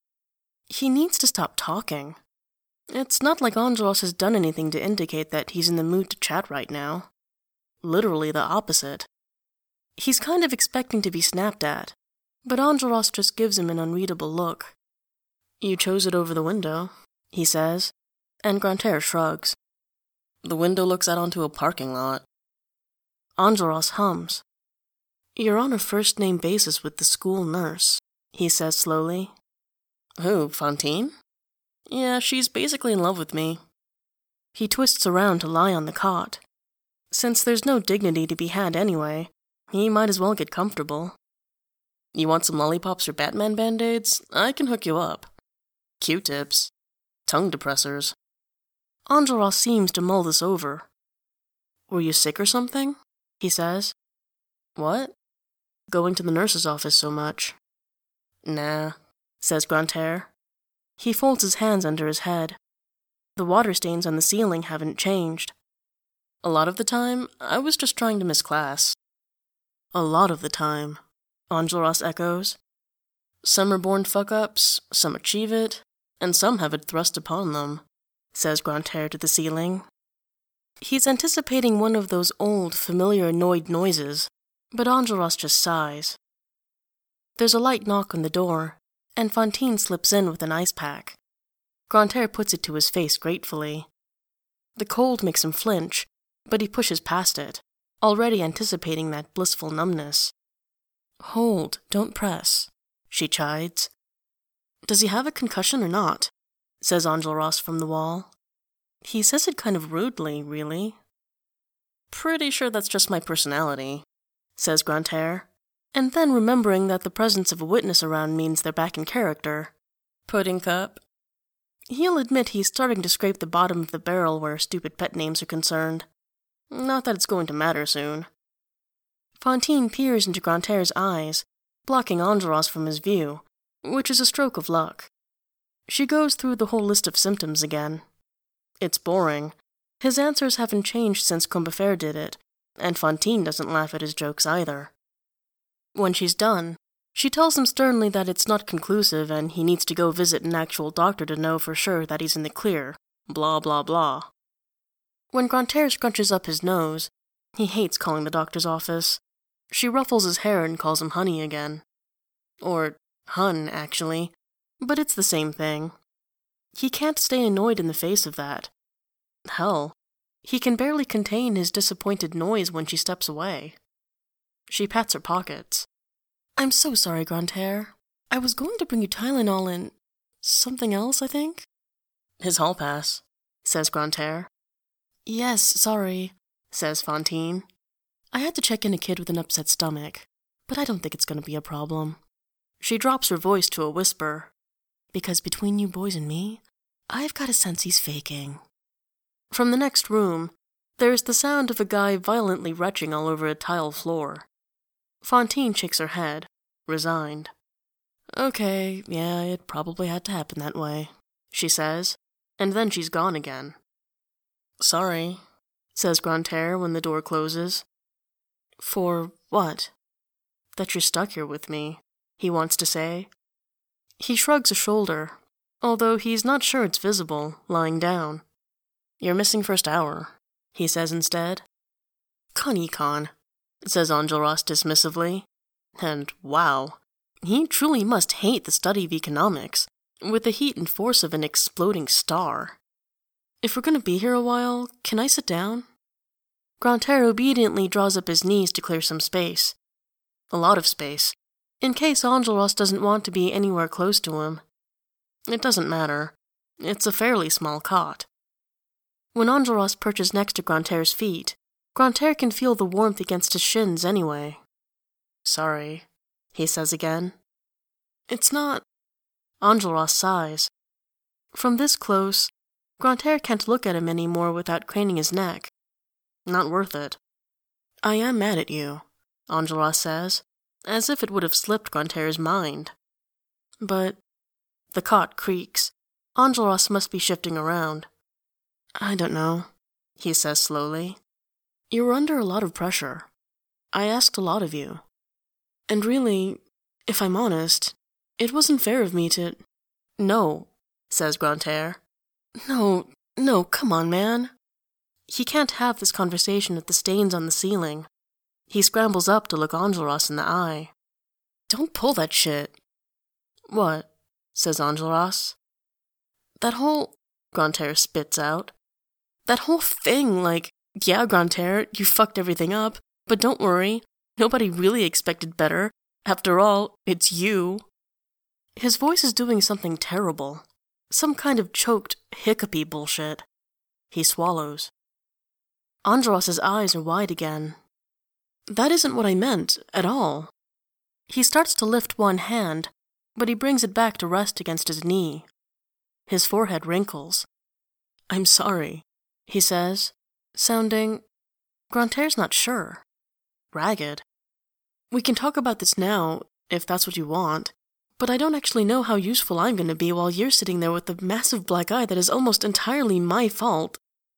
He needs to stop talking. It's not like Enjolras has done anything to indicate that he's in the mood to chat right now. Literally the opposite. He's kind of expecting to be snapped at, but Enjolras just gives him an unreadable look. You chose it over the window, he says, and Grantaire shrugs. The window looks out onto a parking lot. Enjolras hums. You're on a first-name basis with the school nurse, he says slowly. Who, Fantine? Yeah, she's basically in love with me. He twists around to lie on the cot. Since there's no dignity to be had anyway, he might as well get comfortable. You want some lollipops or Batman Band-Aids? I can hook you up. Q-tips. Tongue depressors. Enjolras seems to mull this over. Were you sick or something? He says. What? Going to the nurse's office so much. Nah, says Grantaire. He folds his hands under his head. The water stains on the ceiling haven't changed. A lot of the time, I was just trying to miss class. A lot of the time, Enjolras echoes. Some are born fuck-ups, some achieve it, and some have it thrust upon them, says Grantaire to the ceiling. He's anticipating one of those old, familiar annoyed noises, but Enjolras just sighs. There's a light knock on the door, and Fantine slips in with an ice pack. Grantaire puts it to his face gratefully. The cold makes him flinch, but he pushes past it, already anticipating that blissful numbness. Hold, don't press, she chides. Does he have a concussion or not? Says Enjolras from the wall. He says it kind of rudely, really. Pretty sure that's just my personality, says Grantaire, and then remembering that the presence of a witness around means they're back in character. Pudding cup. He'll admit he's starting to scrape the bottom of the barrel where stupid pet names are concerned. Not that it's going to matter soon. Fantine peers into Grantaire's eyes, blocking Enjolras from his view, which is a stroke of luck. She goes through the whole list of symptoms again. It's boring. His answers haven't changed since Combeferre did it, and Fantine doesn't laugh at his jokes either. When she's done, She tells him sternly that it's not conclusive and he needs to go visit an actual doctor to know for sure that he's in the clear. Blah, blah, blah. When Grantaire scrunches up his nose, he hates calling the doctor's office. She ruffles his hair and calls him honey again. Or hun, actually, but it's the same thing. He can't stay annoyed in the face of that. Hell, he can barely contain his disappointed noise when she steps away. She pats her pockets. I'm so sorry, Grantaire. I was going to bring you Tylenol and something else, I think? His hall pass, says Grantaire. Yes, sorry, says Fantine. I had to check in a kid with an upset stomach, but I don't think it's going to be a problem. She drops her voice to a whisper. Because between you boys and me, I've got a sense he's faking. From the next room, there's the sound of a guy violently retching all over a tile floor. Fantine shakes her head, resigned. Okay, yeah, it probably had to happen that way, she says, and then she's gone again. Sorry, says Grantaire when the door closes. For what? That you're stuck here with me, he wants to say. He shrugs a shoulder, although he's not sure it's visible, lying down. You're missing first hour, he says instead. Con, says Enjolras dismissively. And wow, he truly must hate the study of economics, with the heat and force of an exploding star. If we're going to be here a while, can I sit down? Grantaire obediently draws up his knees to clear some space. A lot of space, in case Enjolras doesn't want to be anywhere close to him. It doesn't matter. It's a fairly small cot. When Enjolras perches next to Grantaire's feet, Grantaire can feel the warmth against his shins anyway. Sorry, he says again. It's not... Enjolras sighs. From this close, Grantaire can't look at him anymore without craning his neck. Not worth it. I am mad at you, Enjolras says, as if it would have slipped Grantaire's mind. But the cot creaks. Enjolras must be shifting around. I don't know, he says slowly. You were under a lot of pressure. I asked a lot of you. And really, if I'm honest, it wasn't fair of me to... No, says Grantaire. No, come on, man. He can't have this conversation with the stains on the ceiling. He scrambles up to look Enjolras in the eye. Don't pull that shit. What? Says Enjolras. That whole... Grantaire spits out. That whole thing, like, yeah, Grantaire, you fucked everything up, but don't worry, nobody really expected better. After all, it's you. His voice is doing something terrible. Some kind of choked, hiccupy bullshit. He swallows. Enjolras' eyes are wide again. That isn't what I meant, at all. He starts to lift one hand, but he brings it back to rest against his knee. His forehead wrinkles. I'm sorry, he says, sounding... Grantaire's not sure. Ragged. We can talk about this now, if that's what you want, but I don't actually know how useful I'm going to be while you're sitting there with the massive black eye that is almost entirely my fault.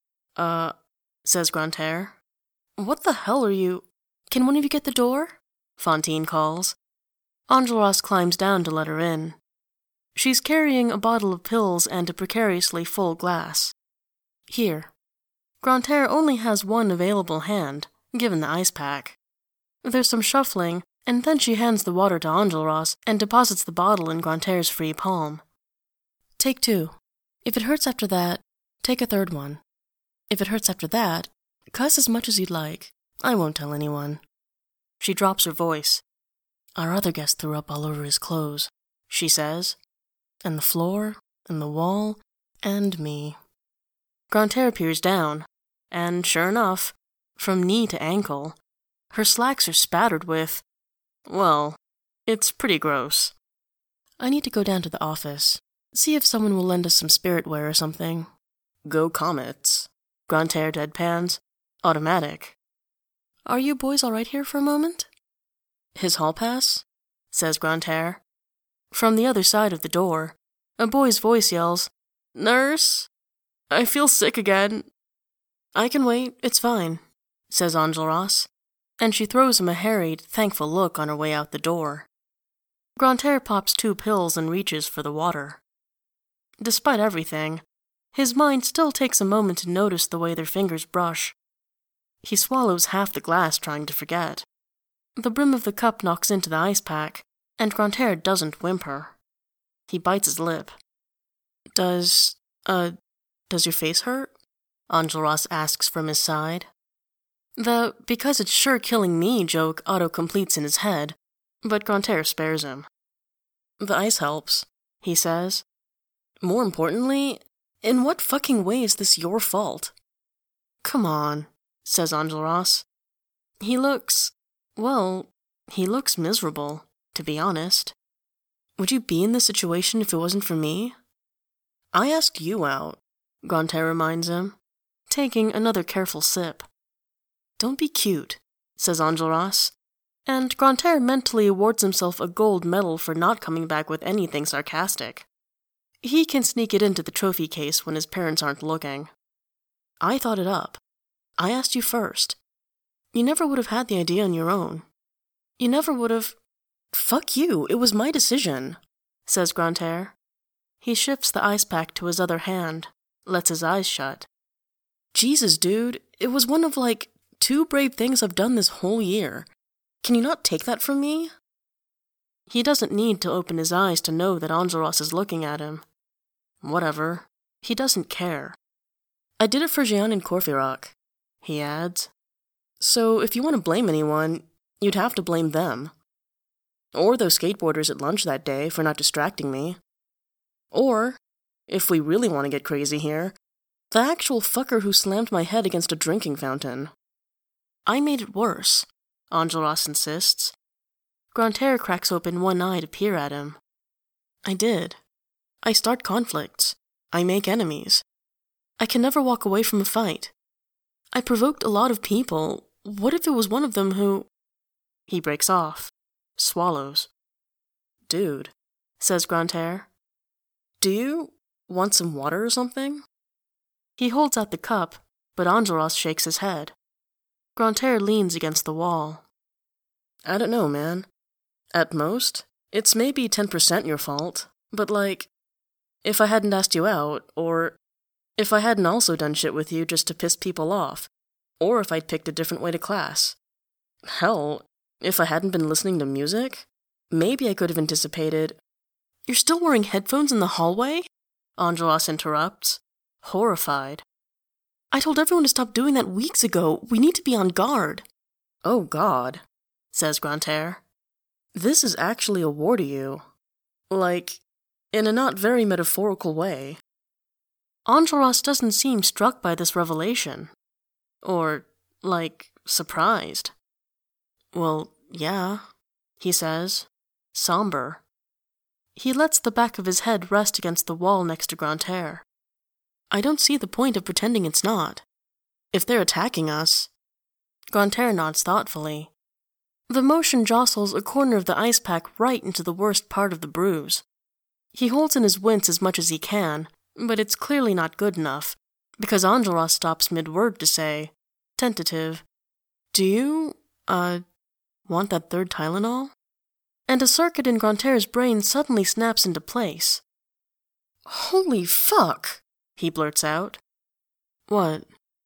Says Grantaire. What the hell are you... Can one of you get the door? Fantine calls. Enjolras climbs down to let her in. She's carrying a bottle of pills and a precariously full glass. Here. Grantaire only has one available hand, given the ice pack. There's some shuffling, and then she hands the water to Enjolras and deposits the bottle in Grantaire's free palm. Take 2. If it hurts after that, take a 3rd one. If it hurts after that, cuss as much as you'd like. I won't tell anyone. She drops her voice. Our other guest threw up all over his clothes, she says. And the floor, and the wall, and me. Grantaire peers down, and sure enough, from knee to ankle, her slacks are spattered with... Well, it's pretty gross. I need to go down to the office, see if someone will lend us some spirit ware or something. Go Comets. Grantaire deadpans. Automatic. Are you boys all right here for a moment? His hall pass? Says Grantaire. From the other side of the door, a boy's voice yells, Nurse? I feel sick again. I can wait, it's fine, says Enjolras, and she throws him a harried, thankful look on her way out the door. Grantaire pops 2 pills and reaches for the water. Despite everything, his mind still takes a moment to notice the way their fingers brush. He swallows half the glass trying to forget. The brim of the cup knocks into the ice pack, and Grantaire doesn't whimper. He bites his lip. Does your face hurt? Enjolras asks from his side. The "because it's sure killing me" joke auto-completes in his head, but Grantaire spares him. The ice helps, he says. More importantly, in what fucking way is this your fault? Come on, says Enjolras. He looks miserable, to be honest. Would you be in this situation if it wasn't for me? I asked you out, Grantaire reminds him, taking another careful sip. Don't be cute, says Enjolras, and Grantaire mentally awards himself a gold medal for not coming back with anything sarcastic. He can sneak it into the trophy case when his parents aren't looking. I thought it up. I asked you first. You never would have had the idea on your own. You never would have... Fuck you, it was my decision, says Grantaire. He shifts the ice pack to his other hand, lets his eyes shut. Jesus, dude, it was one of 2 brave things I've done this whole year. Can you not take that from me? He doesn't need to open his eyes to know that Enjolras is looking at him. Whatever. He doesn't care. I did it for Jeanne and Courfeyrac, he adds. So if you want to blame anyone, you'd have to blame them. Or those skateboarders at lunch that day for not distracting me. Or, if we really want to get crazy here, the actual fucker who slammed my head against a drinking fountain. I made it worse, Enjolras insists. Grantaire cracks open one eye to peer at him. I did. I start conflicts. I make enemies. I can never walk away from a fight. I provoked a lot of people. What if it was one of them who... He breaks off, swallows. Dude, says Grantaire. Do you want some water or something? He holds out the cup, but Enjolras shakes his head. Grantaire leans against the wall. I don't know, man. At most, it's maybe 10% your fault, but if I hadn't asked you out, or if I hadn't also done shit with you just to piss people off, or if I'd picked a different way to class. Hell, if I hadn't been listening to music, maybe I could have anticipated... You're still wearing headphones in the hallway? Enjolras interrupts, horrified. I told everyone to stop doing that weeks ago. We need to be on guard. Oh, God, says Grantaire. This is actually a war to you. In a not very metaphorical way. Enjolras doesn't seem struck by this revelation. Or, surprised. Well, yeah, he says, somber. He lets the back of his head rest against the wall next to Grantaire. I don't see the point of pretending it's not. If they're attacking us... Grantaire nods thoughtfully. The motion jostles a corner of the ice pack right into the worst part of the bruise. He holds in his wince as much as he can, but it's clearly not good enough, because Enjolras stops mid-word to say, tentative, Do you, want that 3rd Tylenol? And a circuit in Grantaire's brain suddenly snaps into place. Holy fuck, he blurts out. What?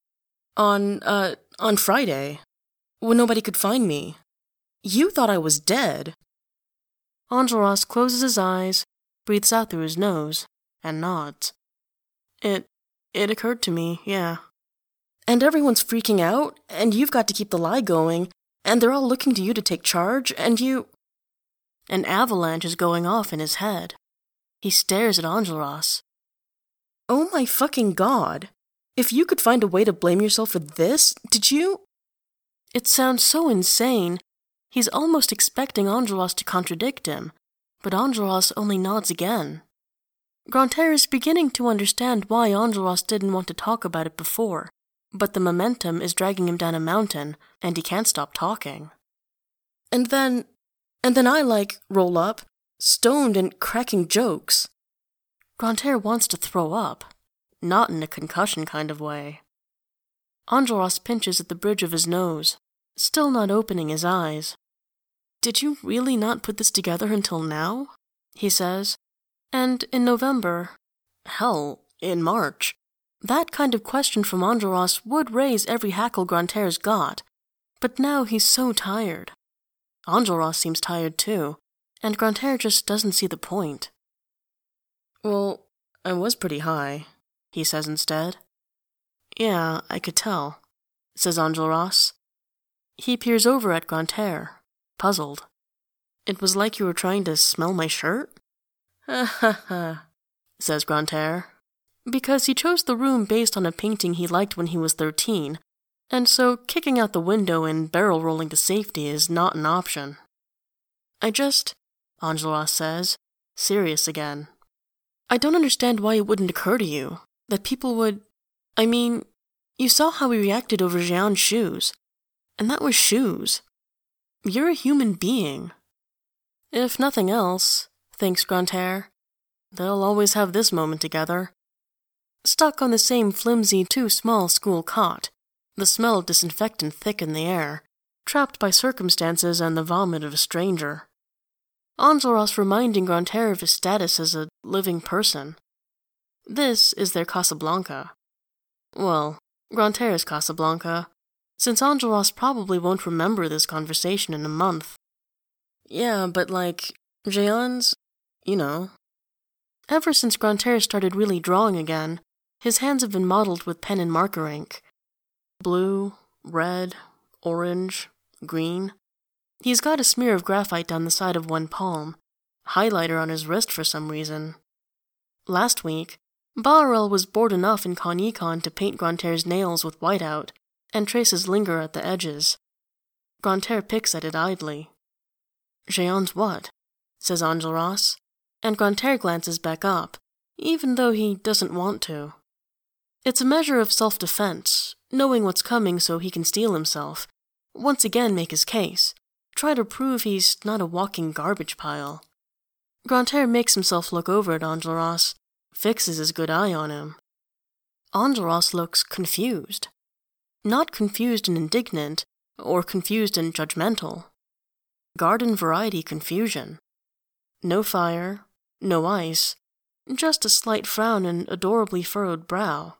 On Friday, when nobody could find me. You thought I was dead. Enjolras closes his eyes, breathes out through his nose, and nods. It occurred to me, yeah. And everyone's freaking out, and you've got to keep the lie going, and they're all looking to you to take charge, and you... An avalanche is going off in his head. He stares at Enjolras. Oh my fucking God! If you could find a way to blame yourself for this, did you... It sounds so insane. He's almost expecting Enjolras to contradict him, but Enjolras only nods again. Grantaire is beginning to understand why Enjolras didn't want to talk about it before, but the momentum is dragging him down a mountain, and he can't stop talking. And then I, roll up, stoned and cracking jokes. Grantaire wants to throw up, not in a concussion kind of way. Enjolras pinches at the bridge of his nose, still not opening his eyes. Did you really not put this together until now? He says. And in November, hell, in March, that kind of question from Enjolras would raise every hackle Grantaire's got. But now he's so tired. Enjolras seems tired too, and Grantaire just doesn't see the point. Well, I was pretty high, he says instead. Yeah, I could tell, says Enjolras. He peers over at Grantaire, puzzled. It was like you were trying to smell my shirt? Ha ha ha, says Grantaire, because he chose the room based on a painting he liked when he was 13, and so kicking out the window and barrel rolling to safety is not an option. Enjolras says, serious again. I don't understand why it wouldn't occur to you that people would... I mean, you saw how he reacted over Jean's shoes, and that was shoes. You're a human being. If nothing else, thinks Grantaire, they'll always have this moment together. Stuck on the same flimsy, too small school cot, the smell of disinfectant thick in the air, trapped by circumstances and the vomit of a stranger. Enjolras reminding Grantaire of his status as a living person. This is their Casablanca. Well, Grantaire's Casablanca, since Enjolras probably won't remember this conversation in a month. Yeah, but Jean's, you know. Ever since Grantaire started really drawing again, his hands have been mottled with pen and marker ink. Blue, red, orange, green. He's got a smear of graphite down the side of one palm, highlighter on his wrist for some reason. Last week, Bahorel was bored enough in Con-Econ to paint Grantaire's nails with whiteout, and traces linger at the edges. Grantaire picks at it idly. Jean's what? Says Enjolras, and Grantaire glances back up, even though he doesn't want to. It's a measure of self-defense, knowing what's coming so he can steel himself, once again make his case, try to prove he's not a walking garbage pile. Grantaire makes himself look over at Enjolras, fixes his good eye on him. Enjolras looks confused. Not confused and indignant, or confused and judgmental. Garden variety confusion. No fire, no ice, just a slight frown and adorably furrowed brow.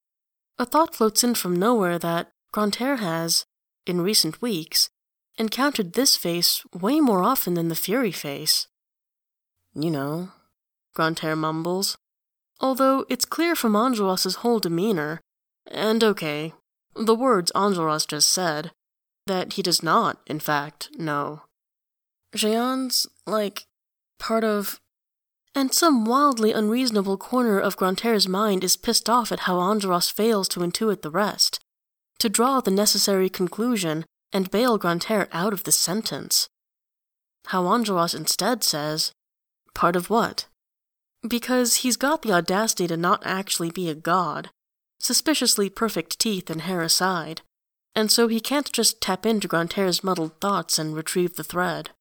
A thought floats in from nowhere that Grantaire has, in recent weeks, encountered this face way more often than the Fury face. You know, Grantaire mumbles, although it's clear from Enjolras' whole demeanor, and okay, the words Enjolras just said, that he does not, in fact, know. Jean's, part of... And some wildly unreasonable corner of Grantaire's mind is pissed off at how Enjolras fails to intuit the rest, to draw the necessary conclusion and bail Grantaire out of the sentence. How Enjolras instead says, part of what? Because he's got the audacity to not actually be a god, suspiciously perfect teeth and hair aside, and so he can't just tap into Grantaire's muddled thoughts and retrieve the thread.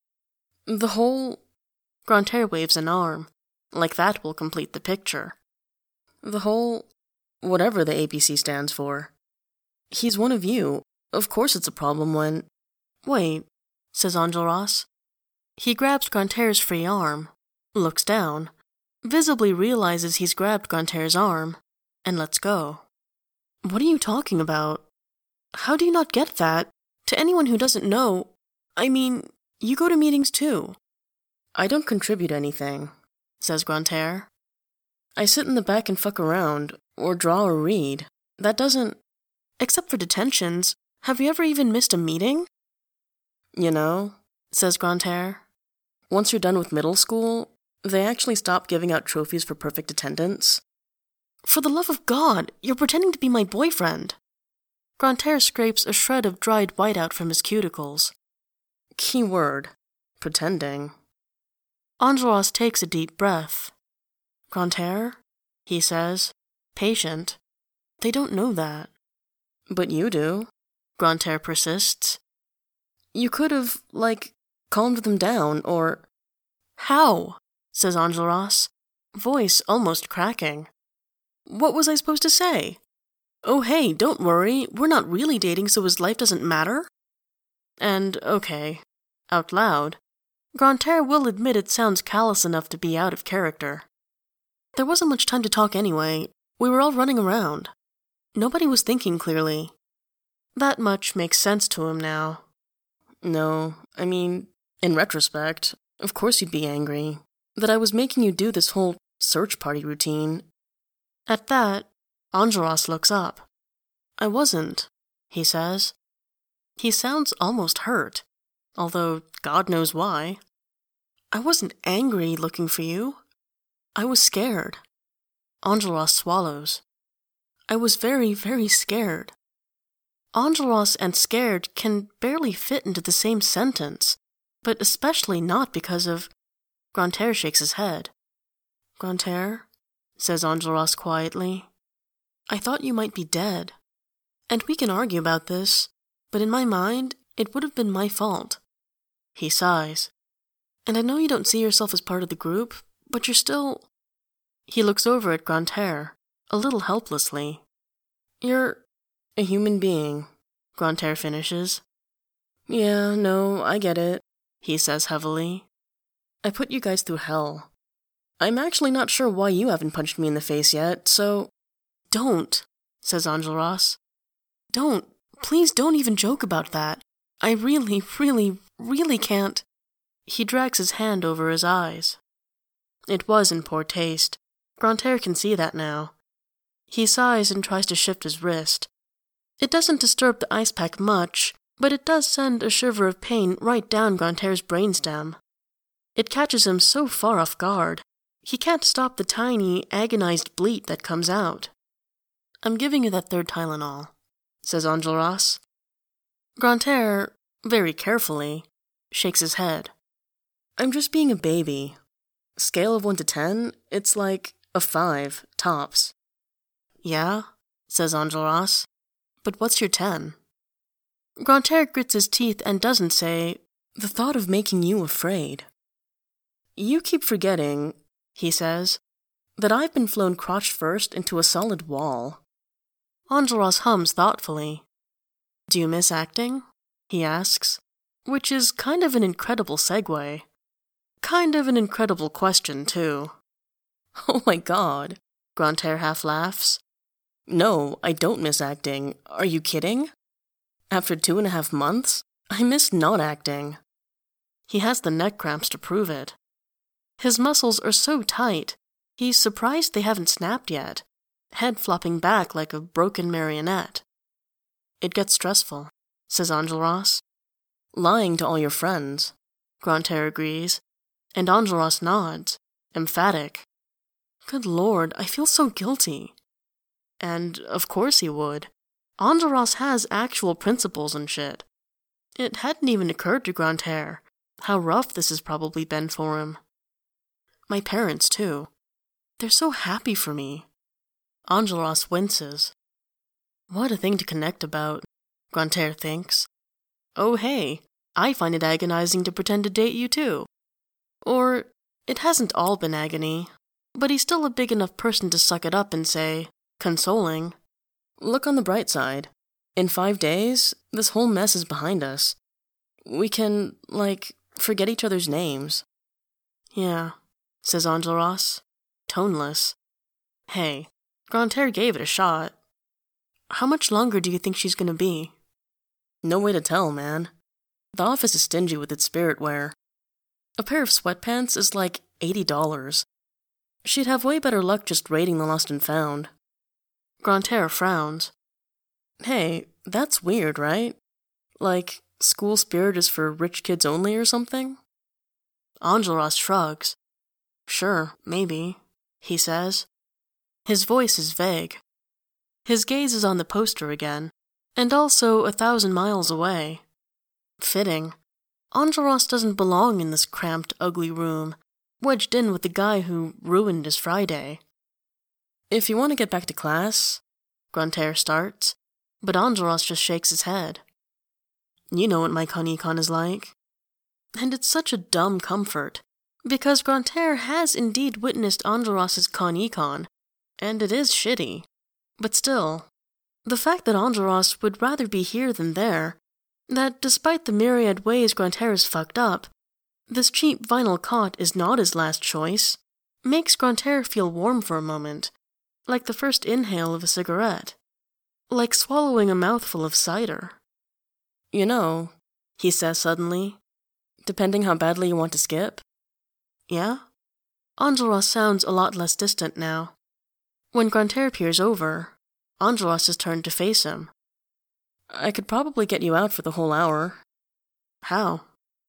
The whole... Grantaire waves an arm, like that will complete the picture. The whole... whatever the ABC stands for. He's one of you. Of course it's a problem when... Wait, says Enjolras. He grabs Grantaire's free arm, looks down, visibly realizes he's grabbed Grantaire's arm, and lets go. What are you talking about? How do you not get that? To anyone who doesn't know, I mean, you go to meetings too. I don't contribute anything, says Grantaire. I sit in the back and fuck around, or draw or read. That doesn't... Except for detentions, have you ever even missed a meeting? You know, says Grantaire, once you're done with middle school, they actually stop giving out trophies for perfect attendance. For the love of God, you're pretending to be my boyfriend. Grantaire scrapes a shred of dried whiteout from his cuticles. Key word, pretending. Enjolras takes a deep breath. Grantaire, he says, patient. They don't know that. But you do, Grantaire persists. You could have, calmed them down, or... How? Says Enjolras, voice almost cracking. What was I supposed to say? Oh hey, don't worry, we're not really dating so his life doesn't matter? And, okay, Out loud, Grantaire will admit it sounds callous enough to be out of character. There wasn't much time to talk anyway. We were all running around. Nobody was thinking clearly. That much makes sense to him now. No, I mean, in retrospect, of course you'd be angry that I was making you do this whole search party routine. At that, Enjolras looks up. I wasn't, he says. He sounds almost hurt, although God knows why. I wasn't angry looking for you. I was scared. Enjolras swallows. I was very, very scared. Enjolras and scared can barely fit into the same sentence, but especially not because of... Grantaire shakes his head. Grantaire, says Enjolras quietly, I thought you might be dead. And we can argue about this, but in my mind, it would have been my fault. He sighs. And I know you don't see yourself as part of the group, but you're still... He looks over at Grantaire, a little helplessly. You're a human being, Grantaire finishes. Yeah, no, I get it, he says heavily. I put you guys through hell. I'm actually not sure why you haven't punched me in the face yet, so... Don't, says Enjolras. Don't. Please don't even joke about that. I really, really, really can't. He drags his hand over his eyes. It was in poor taste. Grantaire can see that now. He sighs and tries to shift his wrist. It doesn't disturb the ice pack much, but it does send a shiver of pain right down Grantaire's brainstem. It catches him so far off guard. He can't stop the tiny, agonized bleat that comes out. I'm giving you that third Tylenol, says Enjolras. Grantaire, very carefully, shakes his head. I'm just being a baby. Scale of 1 to 10, it's like a 5, tops. Yeah, says Enjolras. But what's your 10? Grantaire grits his teeth and doesn't say, the thought of making you afraid. You keep forgetting, he says, that I've been flown crotch first into a solid wall. Enjolras hums thoughtfully. Do you miss acting? He asks, which is kind of an incredible segue. Kind of an incredible question, too. Oh my God, Grantaire half laughs. No, I don't miss acting. Are you kidding? After 2.5 months, I miss not acting. He has the neck cramps to prove it. His muscles are so tight, he's surprised they haven't snapped yet, head flopping back like a broken marionette. It gets stressful, says Enjolras. Lying to all your friends, Grantaire agrees, and Enjolras nods, emphatic. Good Lord, I feel so guilty. And of course he would. Enjolras has actual principles and shit. It hadn't even occurred to Grantaire how rough this has probably been for him. My parents, too. They're so happy for me. Enjolras winces. What a thing to connect about, Grantaire thinks. Oh hey, I find it agonizing to pretend to date you too. Or, it hasn't all been agony, but he's still a big enough person to suck it up and say, consoling, look on the bright side. In 5 days, this whole mess is behind us. We can, forget each other's names. Yeah, says Enjolras, toneless. Hey, Grantaire gave it a shot. How much longer do you think she's gonna be? No way to tell, man. The office is stingy with its spirit wear. A pair of sweatpants is like $80. She'd have way better luck just raiding the lost and found. Grantaire frowns. Hey, that's weird, right? Like, school spirit is for rich kids only or something? Enjolras shrugs. Sure, maybe, he says. His voice is vague. His gaze is on the poster again, and also 1,000 miles away. Fitting. Enjolras doesn't belong in this cramped, ugly room, wedged in with the guy who ruined his Friday. If you want to get back to class, Grantaire starts, but Enjolras just shakes his head. You know what my con-econ is like. And it's such a dumb comfort, because Grantaire has indeed witnessed Enjolras' con-econ, and it is shitty. But still, the fact that Enjolras would rather be here than there that despite the myriad ways Grantaire is fucked up, this cheap vinyl cot is not his last choice, makes Grantaire feel warm for a moment, like the first inhale of a cigarette, like swallowing a mouthful of cider. You know, he says suddenly, depending how badly you want to skip. Yeah? Enjolras sounds a lot less distant now. When Grantaire peers over, Enjolras has turned to face him. I could probably get you out for the whole hour. How?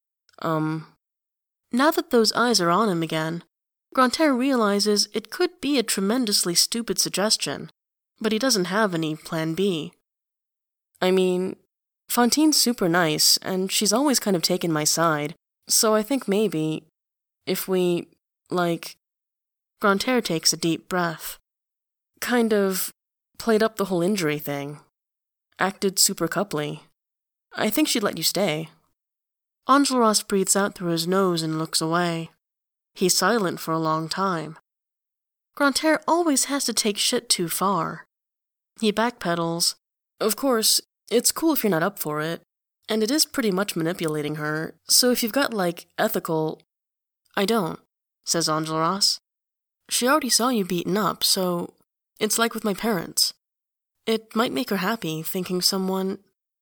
Now that those eyes are on him again, Grantaire realizes it could be a tremendously stupid suggestion, but he doesn't have any plan B. I mean, Fantine's super nice, and she's always kind of taken my side, so I think maybe, if we, Grantaire takes a deep breath. Kind of played up the whole injury thing. Acted super couply. I think she'd let you stay. Enjolras breathes out through his nose and looks away. He's silent for a long time. Grantaire always has to take shit too far. He backpedals. Of course, it's cool if you're not up for it, and it is pretty much manipulating her, so if you've got, ethical... I don't, says Enjolras. She already saw you beaten up, so it's like with my parents. It might make her happy, thinking someone...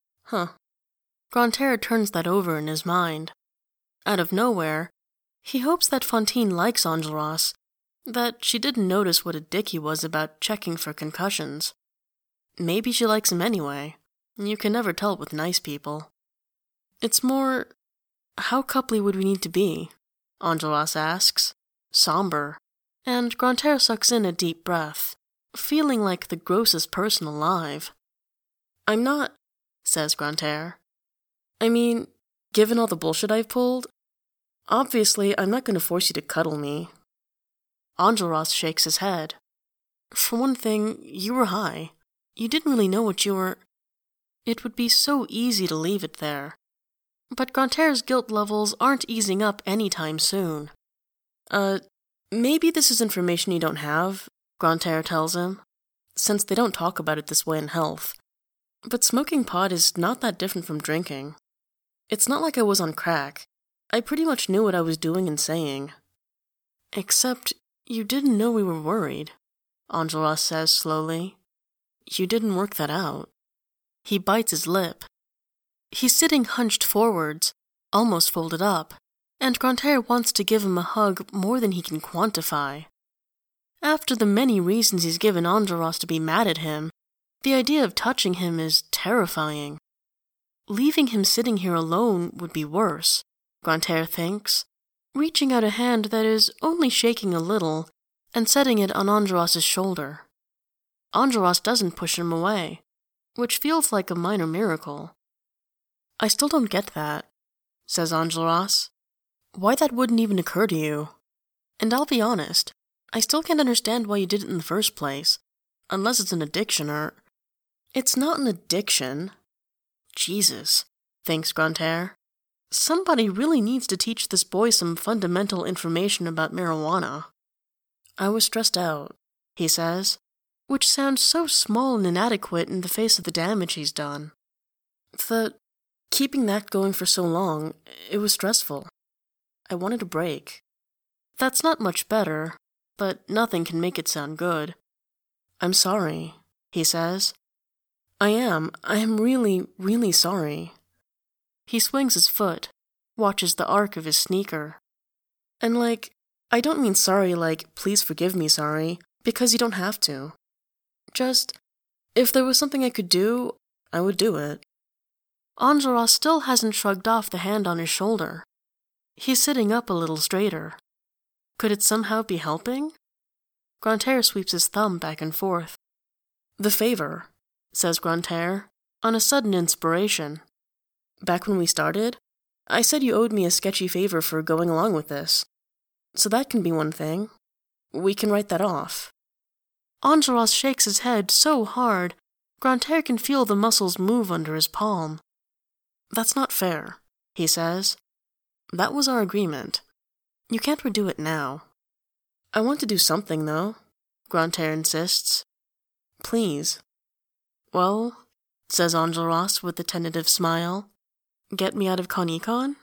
Grantaire turns that over in his mind. Out of nowhere, he hopes that Fantine likes Enjolras, that she didn't notice what a dick he was about checking for concussions. Maybe she likes him anyway. You can never tell with nice people. It's more, how coupley would we need to be? Enjolras asks, somber, and Grantaire sucks in a deep breath, feeling like the grossest person alive. I'm not, says Grantaire. I mean, given all the bullshit I've pulled, obviously I'm not going to force you to cuddle me. Enjolras shakes his head. For one thing, you were high. You didn't really know what you were... It would be so easy to leave it there. But Grantaire's guilt levels aren't easing up anytime soon. Maybe this is information you don't have, Grantaire tells him, since they don't talk about it this way in health. But smoking pot is not that different from drinking. It's not like I was on crack. I pretty much knew what I was doing and saying. Except you didn't know we were worried, Enjolras says slowly. You didn't work that out. He bites his lip. He's sitting hunched forwards, almost folded up, and Grantaire wants to give him a hug more than he can quantify. After the many reasons he's given Enjolras to be mad at him, the idea of touching him is terrifying. Leaving him sitting here alone would be worse, Grantaire thinks, reaching out a hand that is only shaking a little and setting it on Enjolras' shoulder. Enjolras doesn't push him away, which feels like a minor miracle. I still don't get that, says Enjolras. Why that wouldn't even occur to you. And I'll be honest, I still can't understand why you did it in the first place, unless it's an addiction or... It's not an addiction. Jesus, thinks Grantaire. Somebody really needs to teach this boy some fundamental information about marijuana. I was stressed out, he says, which sounds so small and inadequate in the face of the damage he's done. Keeping that going for so long, it was stressful. I wanted a break. That's not much better, but nothing can make it sound good. I'm sorry, he says. I am really, really sorry. He swings his foot, watches the arc of his sneaker. And I don't mean sorry please forgive me sorry, because you don't have to. Just, if there was something I could do, I would do it. Enjolras still hasn't shrugged off the hand on his shoulder. He's sitting up a little straighter. Could it somehow be helping? Grantaire sweeps his thumb back and forth. The favor, says Grantaire, on a sudden inspiration. Back when we started, I said you owed me a sketchy favor for going along with this. So that can be one thing. We can write that off. Enjolras shakes his head so hard, Grantaire can feel the muscles move under his palm. That's not fair, he says. That was our agreement. You can't redo it now. I want to do something, though, Grantaire insists. Please. Well, says Enjolras with a tentative smile, Get me out of ConEcon?